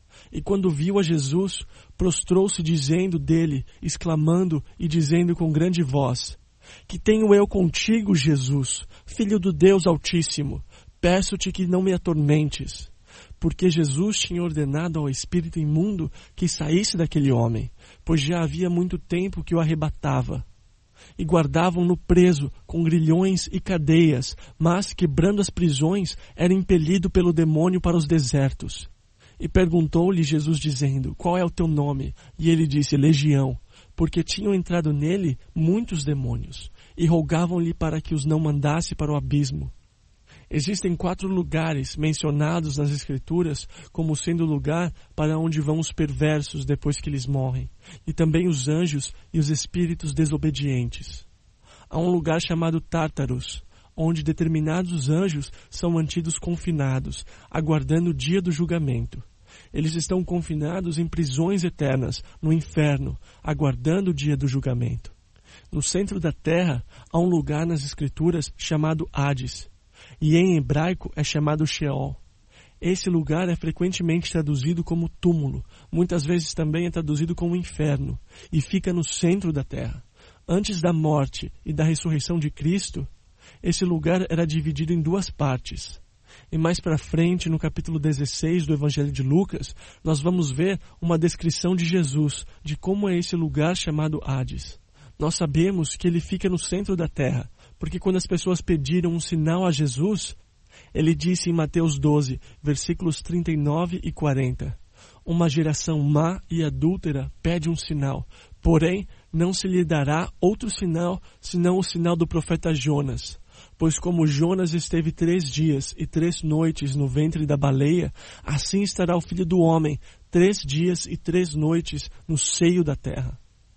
E quando viu a Jesus, prostrou-se dizendo dele, exclamando e dizendo com grande voz, que tenho eu contigo, Jesus, Filho do Deus Altíssimo, peço-te que não me atormentes. Porque Jesus tinha ordenado ao espírito imundo que saísse daquele homem, pois já havia muito tempo que o arrebatava. E guardavam-no preso com grilhões e cadeias, mas, quebrando as prisões, era impelido pelo demônio para os desertos. E perguntou-lhe Jesus dizendo, qual é o teu nome? E ele disse, Legião, porque tinham entrado nele muitos demônios, e rogavam-lhe para que os não mandasse para o abismo. Existem quatro lugares mencionados nas Escrituras como sendo o lugar para onde vão os perversos depois que eles morrem, e também os anjos e os espíritos desobedientes. Há um lugar chamado Tártaros, onde determinados anjos são mantidos confinados, aguardando o dia do julgamento. Eles estão confinados em prisões eternas, no inferno, aguardando o dia do julgamento. No centro da terra, há um lugar nas Escrituras chamado Hades, e em hebraico é chamado Sheol. Esse lugar é frequentemente traduzido como túmulo, muitas vezes também é traduzido como inferno, e fica no centro da terra. Antes da morte e da ressurreição de Cristo, esse lugar era dividido em duas partes. E mais para frente, no capítulo dezesseis do Evangelho de Lucas, nós vamos ver uma descrição de Jesus, de como é esse lugar chamado Hades. Nós sabemos que ele fica no centro da terra, porque quando as pessoas pediram um sinal a Jesus, ele disse em Mateus doze, versículos trinta e nove e quarenta, uma geração má e adúltera pede um sinal, porém não se lhe dará outro sinal, senão o sinal do profeta Jonas. Pois como Jonas esteve três dias e três noites no ventre da baleia, assim estará o Filho do Homem, três dias e três noites no seio da terra.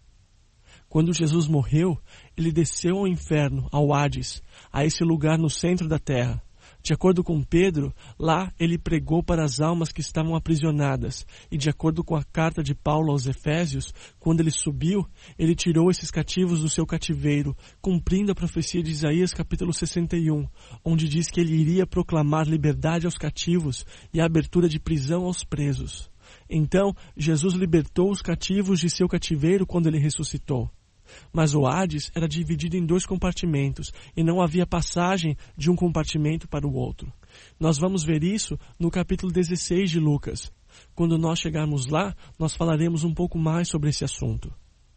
Quando Jesus morreu, ele desceu ao inferno, ao Hades, a esse lugar no centro da terra. De acordo com Pedro, lá ele pregou para as almas que estavam aprisionadas. E de acordo com a carta de Paulo aos Efésios, quando ele subiu, ele tirou esses cativos do seu cativeiro, cumprindo a profecia de Isaías capítulo sessenta e um, onde diz que ele iria proclamar liberdade aos cativos e a abertura de prisão aos presos. Então, Jesus libertou os cativos de seu cativeiro quando ele ressuscitou. Mas o Hades era dividido em dois compartimentos e não havia passagem de um compartimento para o outro. Nós vamos ver isso no capítulo dezesseis de Lucas. Quando nós chegarmos lá, nós falaremos um pouco mais sobre esse assunto.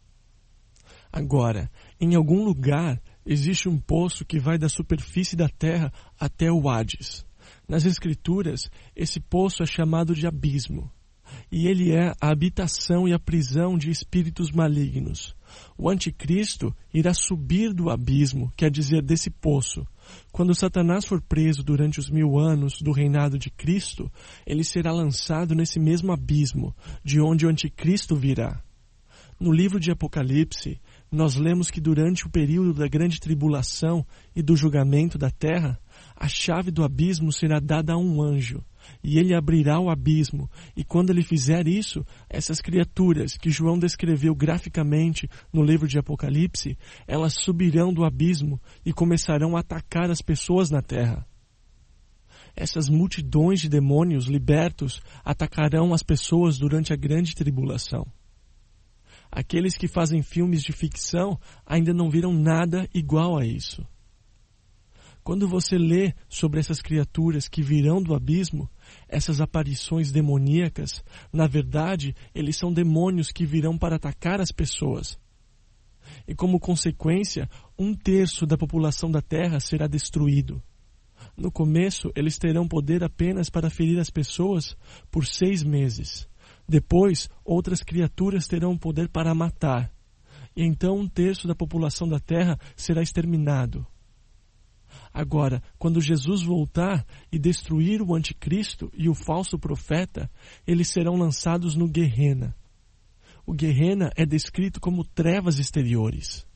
Agora, em algum lugar existe um poço que vai da superfície da terra até o Hades. Nas Escrituras, esse poço é chamado de abismo. E ele é a habitação e a prisão de espíritos malignos. O anticristo irá subir do abismo, quer dizer, desse poço. Quando Satanás for preso durante os mil anos do reinado de Cristo, ele será lançado nesse mesmo abismo, de onde o anticristo virá. No livro de Apocalipse, nós lemos que durante o período da grande tribulação e do julgamento da terra, a chave do abismo será dada a um anjo. E ele abrirá o abismo, e quando ele fizer isso, essas criaturas que João descreveu graficamente no livro de Apocalipse, elas subirão do abismo e começarão a atacar as pessoas na terra. Essas multidões de demônios libertos atacarão as pessoas durante a grande tribulação. Aqueles que fazem filmes de ficção ainda não viram nada igual a isso. Quando você lê sobre essas criaturas que virão do abismo, essas aparições demoníacas, na verdade, eles são demônios que virão para atacar as pessoas. E como consequência, um terço da população da Terra será destruído. No começo, eles terão poder apenas para ferir as pessoas por seis meses. Depois, outras criaturas terão poder para matar. E então um terço da população da Terra será exterminado. Agora, quando Jesus voltar e destruir o anticristo e o falso profeta, eles serão lançados no Guerrena. O Guerrena é descrito como trevas exteriores.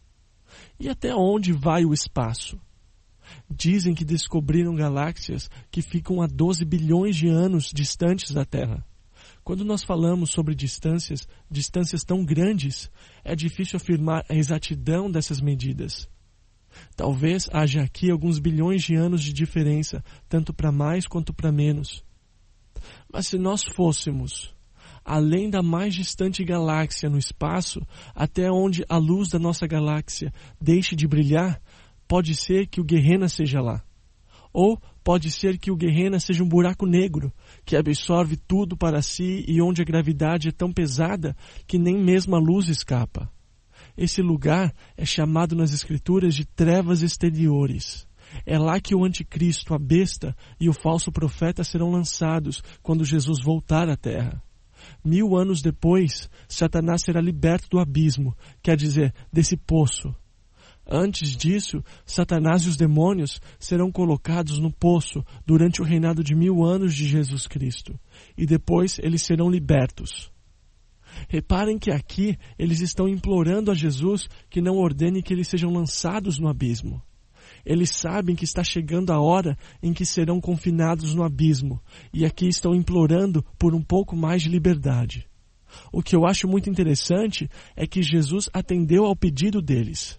E até onde vai o espaço? Dizem que descobriram galáxias que ficam a doze bilhões de anos distantes da Terra. Quando nós falamos sobre distâncias, distâncias tão grandes, é difícil afirmar a exatidão dessas medidas. Talvez haja aqui alguns bilhões de anos de diferença, tanto para mais quanto para menos. Mas se nós fôssemos além da mais distante galáxia no espaço, até onde a luz da nossa galáxia deixe de brilhar, pode ser que o Guerrena seja lá. Ou pode ser que o Guerrena seja um buraco negro, que absorve tudo para si e onde a gravidade é tão pesada que nem mesmo a luz escapa. Esse lugar é chamado nas Escrituras de trevas exteriores. É lá que o anticristo, a besta e o falso profeta serão lançados quando Jesus voltar à terra. Mil anos depois, Satanás será liberto do abismo, quer dizer, desse poço. Antes disso, Satanás e os demônios serão colocados no poço durante o reinado de mil anos de Jesus Cristo. E depois eles serão libertos. Reparem que aqui eles estão implorando a Jesus que não ordene que eles sejam lançados no abismo. Eles sabem que está chegando a hora em que serão confinados no abismo, e aqui estão implorando por um pouco mais de liberdade. O que eu acho muito interessante é que Jesus atendeu ao pedido deles.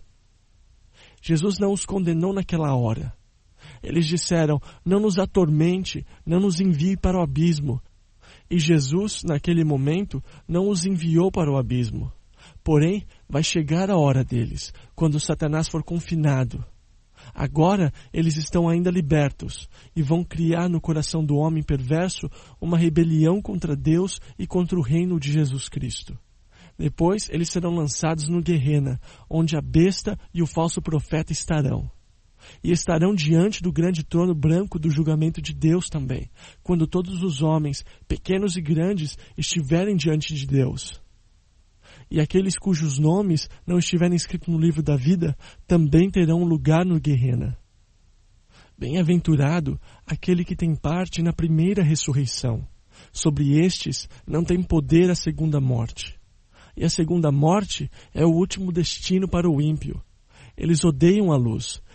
Jesus não os condenou naquela hora. Eles disseram, não nos atormente, não nos envie para o abismo. E Jesus, naquele momento, não os enviou para o abismo. Porém, vai chegar a hora deles, quando Satanás for confinado. Agora, eles estão ainda libertos e vão criar no coração do homem perverso uma rebelião contra Deus e contra o reino de Jesus Cristo. Depois, eles serão lançados no Guerrena, onde a besta e o falso profeta estarão. E estarão diante do grande trono branco do julgamento de Deus também, quando todos os homens, pequenos e grandes, estiverem diante de Deus. E aqueles cujos nomes não estiverem escritos no livro da vida, também terão um lugar no Guerrena. Bem-aventurado aquele que tem parte na primeira ressurreição. Sobre estes não tem poder a segunda morte. E a segunda morte é o último destino para o ímpio. Eles odeiam a luz.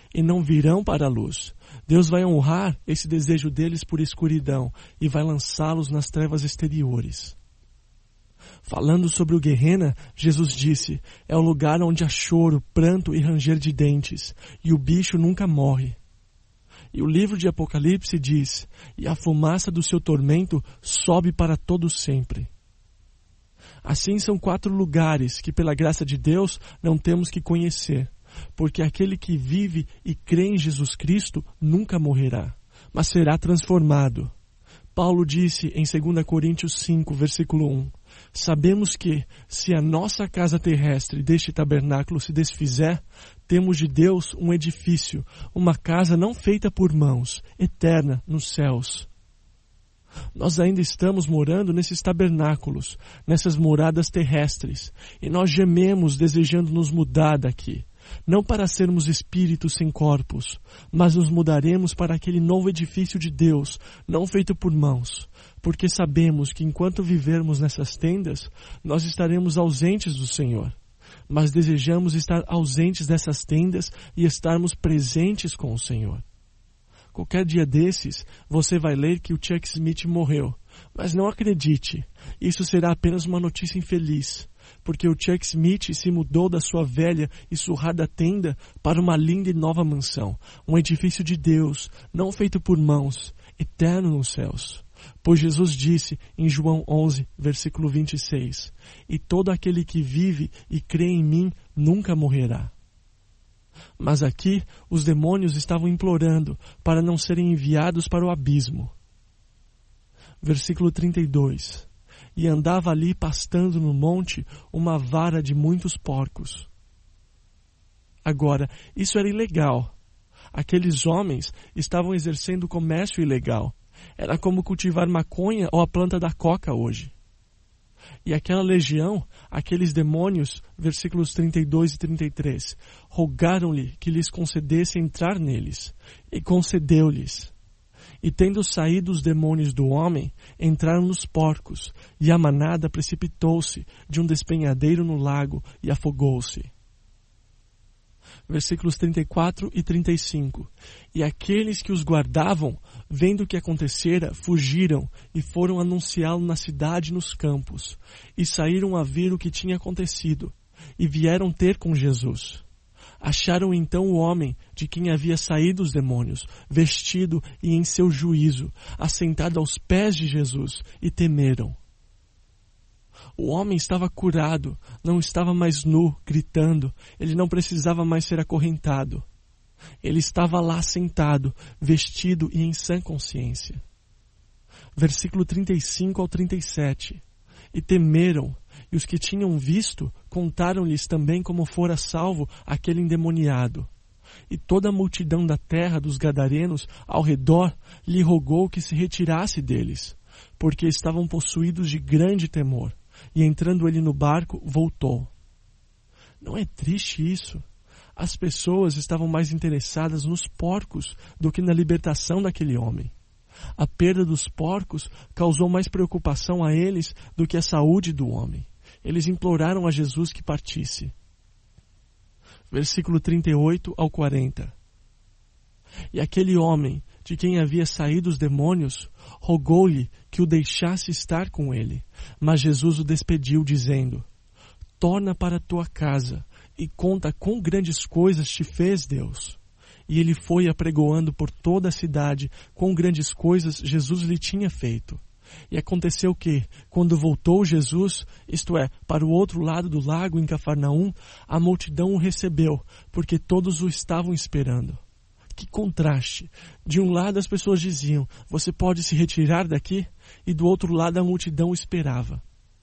e não virão para a luz. Deus vai honrar esse desejo deles por escuridão e vai lançá-los nas trevas exteriores. Falando sobre o Guerrena, Jesus disse, é o lugar onde há choro, pranto e ranger de dentes, e o bicho nunca morre. E o livro de Apocalipse diz, e a fumaça do seu tormento sobe para todo sempre. Assim são quatro lugares que, pela graça de Deus, não temos que conhecer, porque aquele que vive e crê em Jesus Cristo nunca morrerá, mas será transformado. Paulo disse em dois Coríntios cinco, versículo um, sabemos que, se a nossa casa terrestre deste tabernáculo se desfizer, temos de Deus um edifício, uma casa não feita por mãos, eterna nos céus. Nós ainda estamos morando nesses tabernáculos, nessas moradas terrestres, e nós gememos desejando nos mudar daqui. Não para sermos espíritos sem corpos, mas nos mudaremos para aquele novo edifício de Deus, não feito por mãos, porque sabemos que enquanto vivermos nessas tendas, nós estaremos ausentes do Senhor. Mas desejamos estar ausentes dessas tendas e estarmos presentes com o Senhor. Qualquer dia desses, você vai ler que o Chuck Smith morreu. Mas não acredite, isso será apenas uma notícia infeliz, porque o Chuck Smith se mudou da sua velha e surrada tenda para uma linda e nova mansão, um edifício de Deus, não feito por mãos, eterno nos céus. Pois Jesus disse em João onze, versículo vinte e seis, e todo aquele que vive e crê em mim nunca morrerá. Mas aqui os demônios estavam implorando para não serem enviados para o abismo. Versículo trinta e dois. E andava ali pastando no monte uma vara de muitos porcos. Agora, isso era ilegal. Aqueles homens estavam exercendo comércio ilegal. Era como cultivar maconha ou a planta da coca hoje. E aquela legião, aqueles demônios, versículos trinta e dois e trinta e três, rogaram-lhe que lhes concedesse entrar neles, e concedeu-lhes. E tendo saído os demônios do homem, entraram nos porcos, e a manada precipitou-se de um despenhadeiro no lago e afogou-se. Versículos trinta e quatro e trinta e cinco. E aqueles que os guardavam, vendo o que acontecera, fugiram e foram anunciá-lo na cidade e nos campos, e saíram a ver o que tinha acontecido, e vieram ter com Jesus. Acharam então o homem de quem havia saído os demônios, vestido e em seu juízo, assentado aos pés de Jesus, e temeram. O homem estava curado, não estava mais nu, gritando, ele não precisava mais ser acorrentado. Ele estava lá sentado, vestido e em sã consciência. Versículo trinta e cinco ao trinta e sete. E temeram, e os que tinham visto contaram-lhes também como fora salvo aquele endemoniado. E toda a multidão da terra dos gadarenos ao redor lhe rogou que se retirasse deles, porque estavam possuídos de grande temor. E entrando ele no barco, voltou. Não é triste isso? As pessoas estavam mais interessadas nos porcos do que na libertação daquele homem. A perda dos porcos causou mais preocupação a eles do que a saúde do homem. Eles imploraram a Jesus que partisse. Versículo trinta e oito ao quarenta. E aquele homem, de quem havia saído os demônios, rogou-lhe que o deixasse estar com ele. Mas Jesus o despediu, dizendo: torna para tua casa e conta quão grandes coisas te fez Deus. E ele foi apregoando por toda a cidade quão grandes coisas Jesus lhe tinha feito. E aconteceu que, quando voltou Jesus, isto é, para o outro lado do lago em Cafarnaum, a multidão o recebeu, porque todos o estavam esperando. Que contraste! De um lado as pessoas diziam, você pode se retirar daqui? E do outro lado a multidão esperava.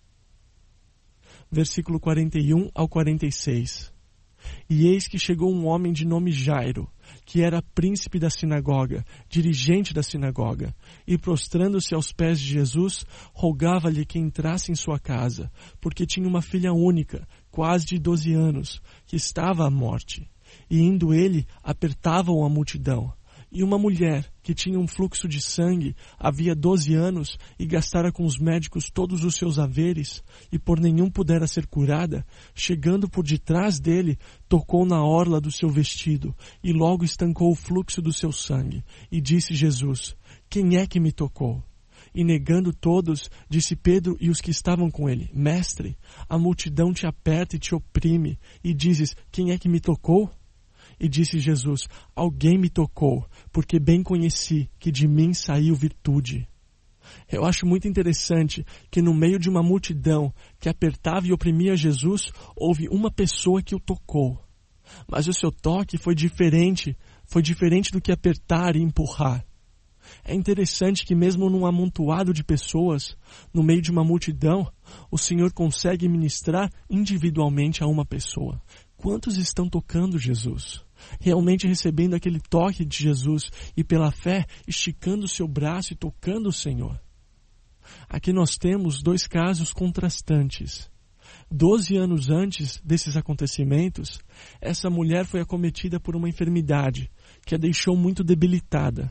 Versículo quarenta e um ao quarenta e seis. E eis que chegou um homem de nome Jairo, que era príncipe da sinagoga, dirigente da sinagoga, e prostrando-se aos pés de Jesus, rogava-lhe que entrasse em sua casa, porque tinha uma filha única, quase de doze anos, que estava à morte. E indo ele, apertava-o a multidão, E uma mulher que tinha um fluxo de sangue havia doze anos e gastara com os médicos todos os seus haveres, e por nenhum pudera ser curada, chegando por detrás dele, tocou na orla do seu vestido, e logo estancou o fluxo do seu sangue. E disse Jesus: quem é que me tocou? E negando todos, disse Pedro e os que estavam com ele: Mestre, a multidão te aperta e te oprime, e dizes: quem é que me tocou? E disse Jesus: alguém me tocou, porque bem conheci que de mim saiu virtude. Eu acho muito interessante que no meio de uma multidão que apertava e oprimia Jesus, houve uma pessoa que o tocou. Mas o seu toque foi diferente, foi diferente do que apertar e empurrar. É interessante que mesmo num amontoado de pessoas, no meio de uma multidão, o Senhor consegue ministrar individualmente a uma pessoa. Quantos estão tocando Jesus? Realmente recebendo aquele toque de Jesus e pela fé esticando o seu braço e tocando o Senhor. Aqui nós temos dois casos contrastantes. Doze anos antes desses acontecimentos, essa mulher foi acometida por uma enfermidade que a deixou muito debilitada.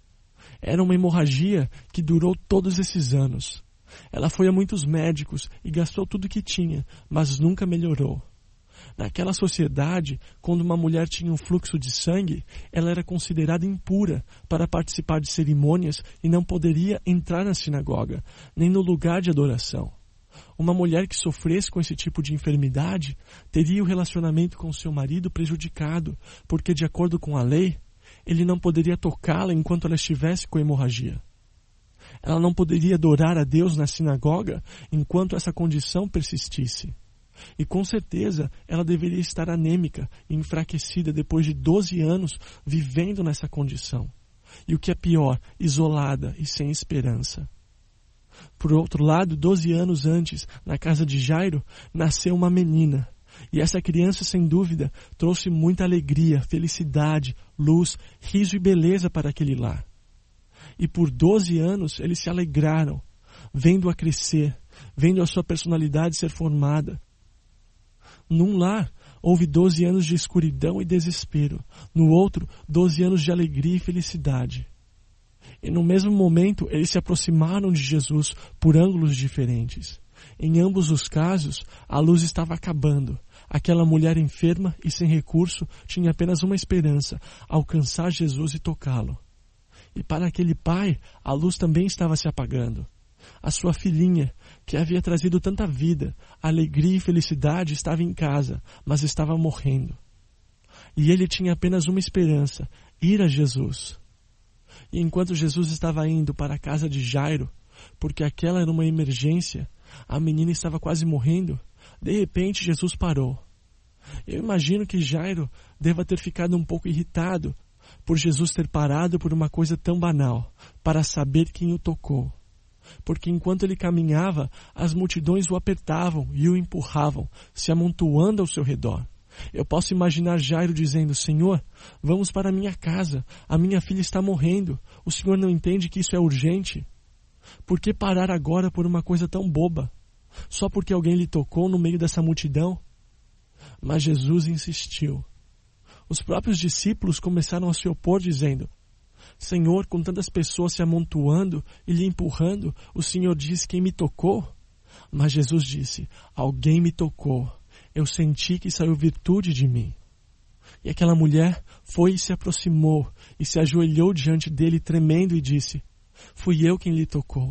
Era uma hemorragia que durou todos esses anos. Ela foi a muitos médicos e gastou tudo o que tinha, mas nunca melhorou. Naquela sociedade, quando uma mulher tinha um fluxo de sangue, ela era considerada impura para participar de cerimônias e não poderia entrar na sinagoga, nem no lugar de adoração. Uma mulher que sofresse com esse tipo de enfermidade teria o relacionamento com seu marido prejudicado, porque, de acordo com a lei, ele não poderia tocá-la enquanto ela estivesse com hemorragia. Ela não poderia adorar a Deus na sinagoga enquanto essa condição persistisse. E com certeza ela deveria estar anêmica e enfraquecida depois de doze anos vivendo nessa condição. E o que é pior, isolada e sem esperança. Por outro lado, doze anos antes, na casa de Jairo, nasceu uma menina. E essa criança, sem dúvida, trouxe muita alegria, felicidade, luz, riso e beleza para aquele lar. E por doze anos eles se alegraram, vendo-a crescer, vendo a sua personalidade ser formada. Num lar, houve doze anos de escuridão e desespero. No outro, doze anos de alegria e felicidade. E no mesmo momento, eles se aproximaram de Jesus por ângulos diferentes. Em ambos os casos, a luz estava acabando. Aquela mulher enferma e sem recurso tinha apenas uma esperança: alcançar Jesus e tocá-lo. E para aquele pai, a luz também estava se apagando. A sua filhinha, que havia trazido tanta vida, alegria e felicidade, estava em casa, mas estava morrendo. E ele tinha apenas uma esperança: ir a Jesus. E enquanto Jesus estava indo para a casa de Jairo, porque aquela era uma emergência, a menina estava quase morrendo, de repente Jesus parou. Eu imagino que Jairo deva ter ficado um pouco irritado por Jesus ter parado por uma coisa tão banal, para saber quem o tocou. Porque enquanto ele caminhava, as multidões o apertavam e o empurravam, se amontoando ao seu redor. Eu posso imaginar Jairo dizendo: Senhor, vamos para a minha casa, a minha filha está morrendo, o Senhor não entende que isso é urgente? Por que parar agora por uma coisa tão boba? Só porque alguém lhe tocou no meio dessa multidão? Mas Jesus insistiu. Os próprios discípulos começaram a se opor, dizendo: Senhor, com tantas pessoas se amontoando e lhe empurrando, o Senhor diz: quem me tocou? Mas Jesus disse: alguém me tocou. Eu senti que saiu virtude de mim. E aquela mulher foi e se aproximou e se ajoelhou diante dele tremendo e disse: fui eu quem lhe tocou.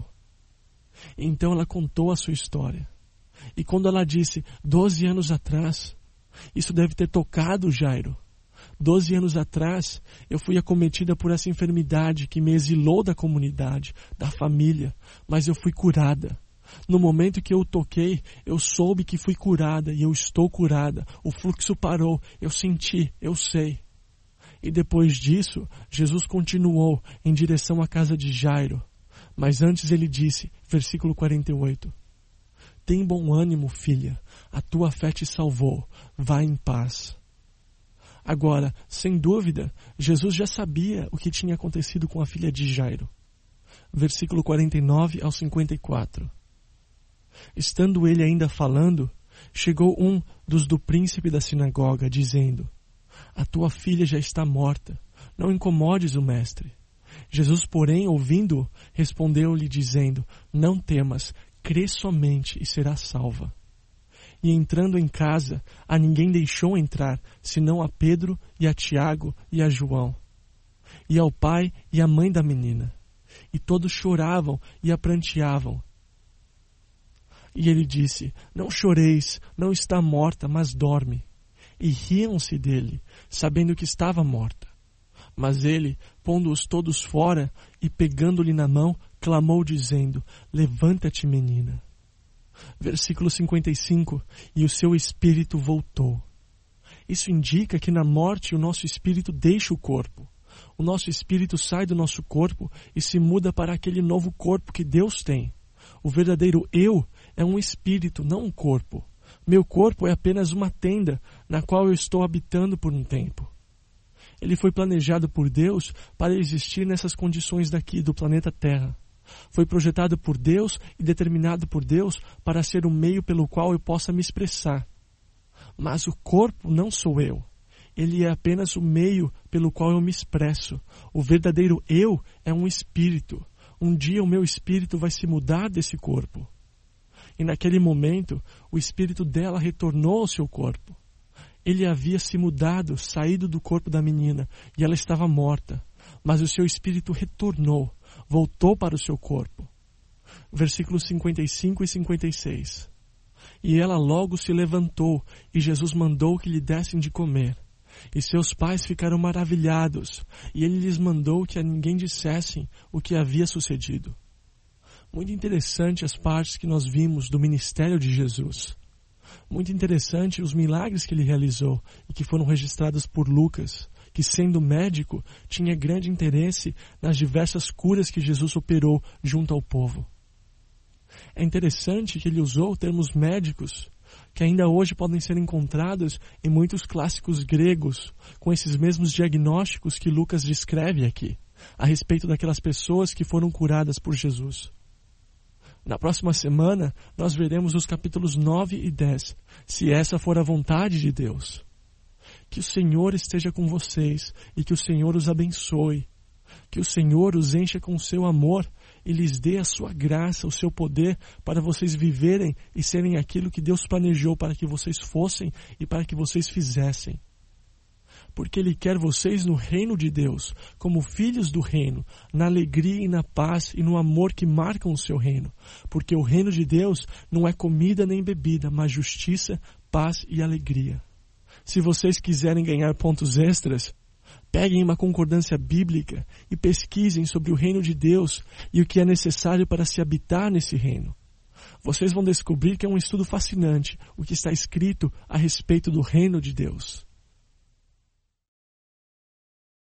E então ela contou a sua história. E quando ela disse: doze anos atrás, isso deve ter tocado Jairo. Doze anos atrás, eu fui acometida por essa enfermidade que me exilou da comunidade, da família, mas eu fui curada. No momento que eu o toquei, eu soube que fui curada e eu estou curada. O fluxo parou, eu senti, eu sei. E depois disso, Jesus continuou em direção à casa de Jairo. Mas antes ele disse, versículo quarenta e oito, tem bom ânimo, filha, a tua fé te salvou, vá em paz. Agora, sem dúvida, Jesus já sabia o que tinha acontecido com a filha de Jairo. Versículo quarenta e nove ao cinquenta e quatro. Estando ele ainda falando, chegou um dos do príncipe da sinagoga, dizendo: a tua filha já está morta, não incomodes o mestre. Jesus, porém, ouvindo, respondeu-lhe dizendo, não temas, crê somente e serás salva. E entrando em casa, a ninguém deixou entrar, senão a Pedro e a Tiago e a João, e ao pai e à mãe da menina. E todos choravam e a pranteavam. E ele disse, não choreis, não está morta, mas dorme. E riam-se dele, sabendo que estava morta. Mas ele, pondo-os todos fora e pegando-lhe na mão, clamou dizendo, levanta-te, menina. Versículo cinquenta e cinco, e o seu espírito voltou. Isso indica que na morte o nosso espírito deixa o corpo. O nosso espírito sai do nosso corpo e se muda para aquele novo corpo que Deus tem. O verdadeiro eu é um espírito, não um corpo. Meu corpo é apenas uma tenda na qual eu estou habitando por um tempo. Ele foi planejado por Deus para existir nessas condições daqui do planeta Terra. Foi projetado por Deus e determinado por Deus para ser o meio pelo qual eu possa me expressar. Mas o corpo não sou eu. Ele é apenas o meio pelo qual eu me expresso. O verdadeiro eu é um espírito. Um dia o meu espírito vai se mudar desse corpo. E naquele momento, o espírito dela retornou ao seu corpo. Ele havia se mudado, saído do corpo da menina, e ela estava morta. Mas o seu espírito retornou, voltou para o seu corpo. Versículos cinquenta e cinco e cinquenta e seis. E ela logo se levantou, e Jesus mandou que lhe dessem de comer. E seus pais ficaram maravilhados, e ele lhes mandou que a ninguém dissessem o que havia sucedido. Muito interessante as partes que nós vimos do ministério de Jesus. Muito interessante os milagres que ele realizou e que foram registrados por Lucas, que sendo médico, tinha grande interesse nas diversas curas que Jesus operou junto ao povo. É interessante que ele usou termos médicos que ainda hoje podem ser encontrados em muitos clássicos gregos, com esses mesmos diagnósticos que Lucas descreve aqui, a respeito daquelas pessoas que foram curadas por Jesus. Na próxima semana, nós veremos os capítulos nove e dez, se essa for a vontade de Deus. Que o Senhor esteja com vocês e que o Senhor os abençoe. Que o Senhor os encha com o seu amor e lhes dê a sua graça, o seu poder para vocês viverem e serem aquilo que Deus planejou para que vocês fossem e para que vocês fizessem. Porque Ele quer vocês no reino de Deus, como filhos do reino, na alegria e na paz e no amor que marcam o seu reino. Porque o reino de Deus não é comida nem bebida, mas justiça, paz e alegria. Se vocês quiserem ganhar pontos extras, peguem uma concordância bíblica e pesquisem sobre o reino de Deus e o que é necessário para se habitar nesse reino. Vocês vão descobrir que é um estudo fascinante, o que está escrito a respeito do reino de Deus.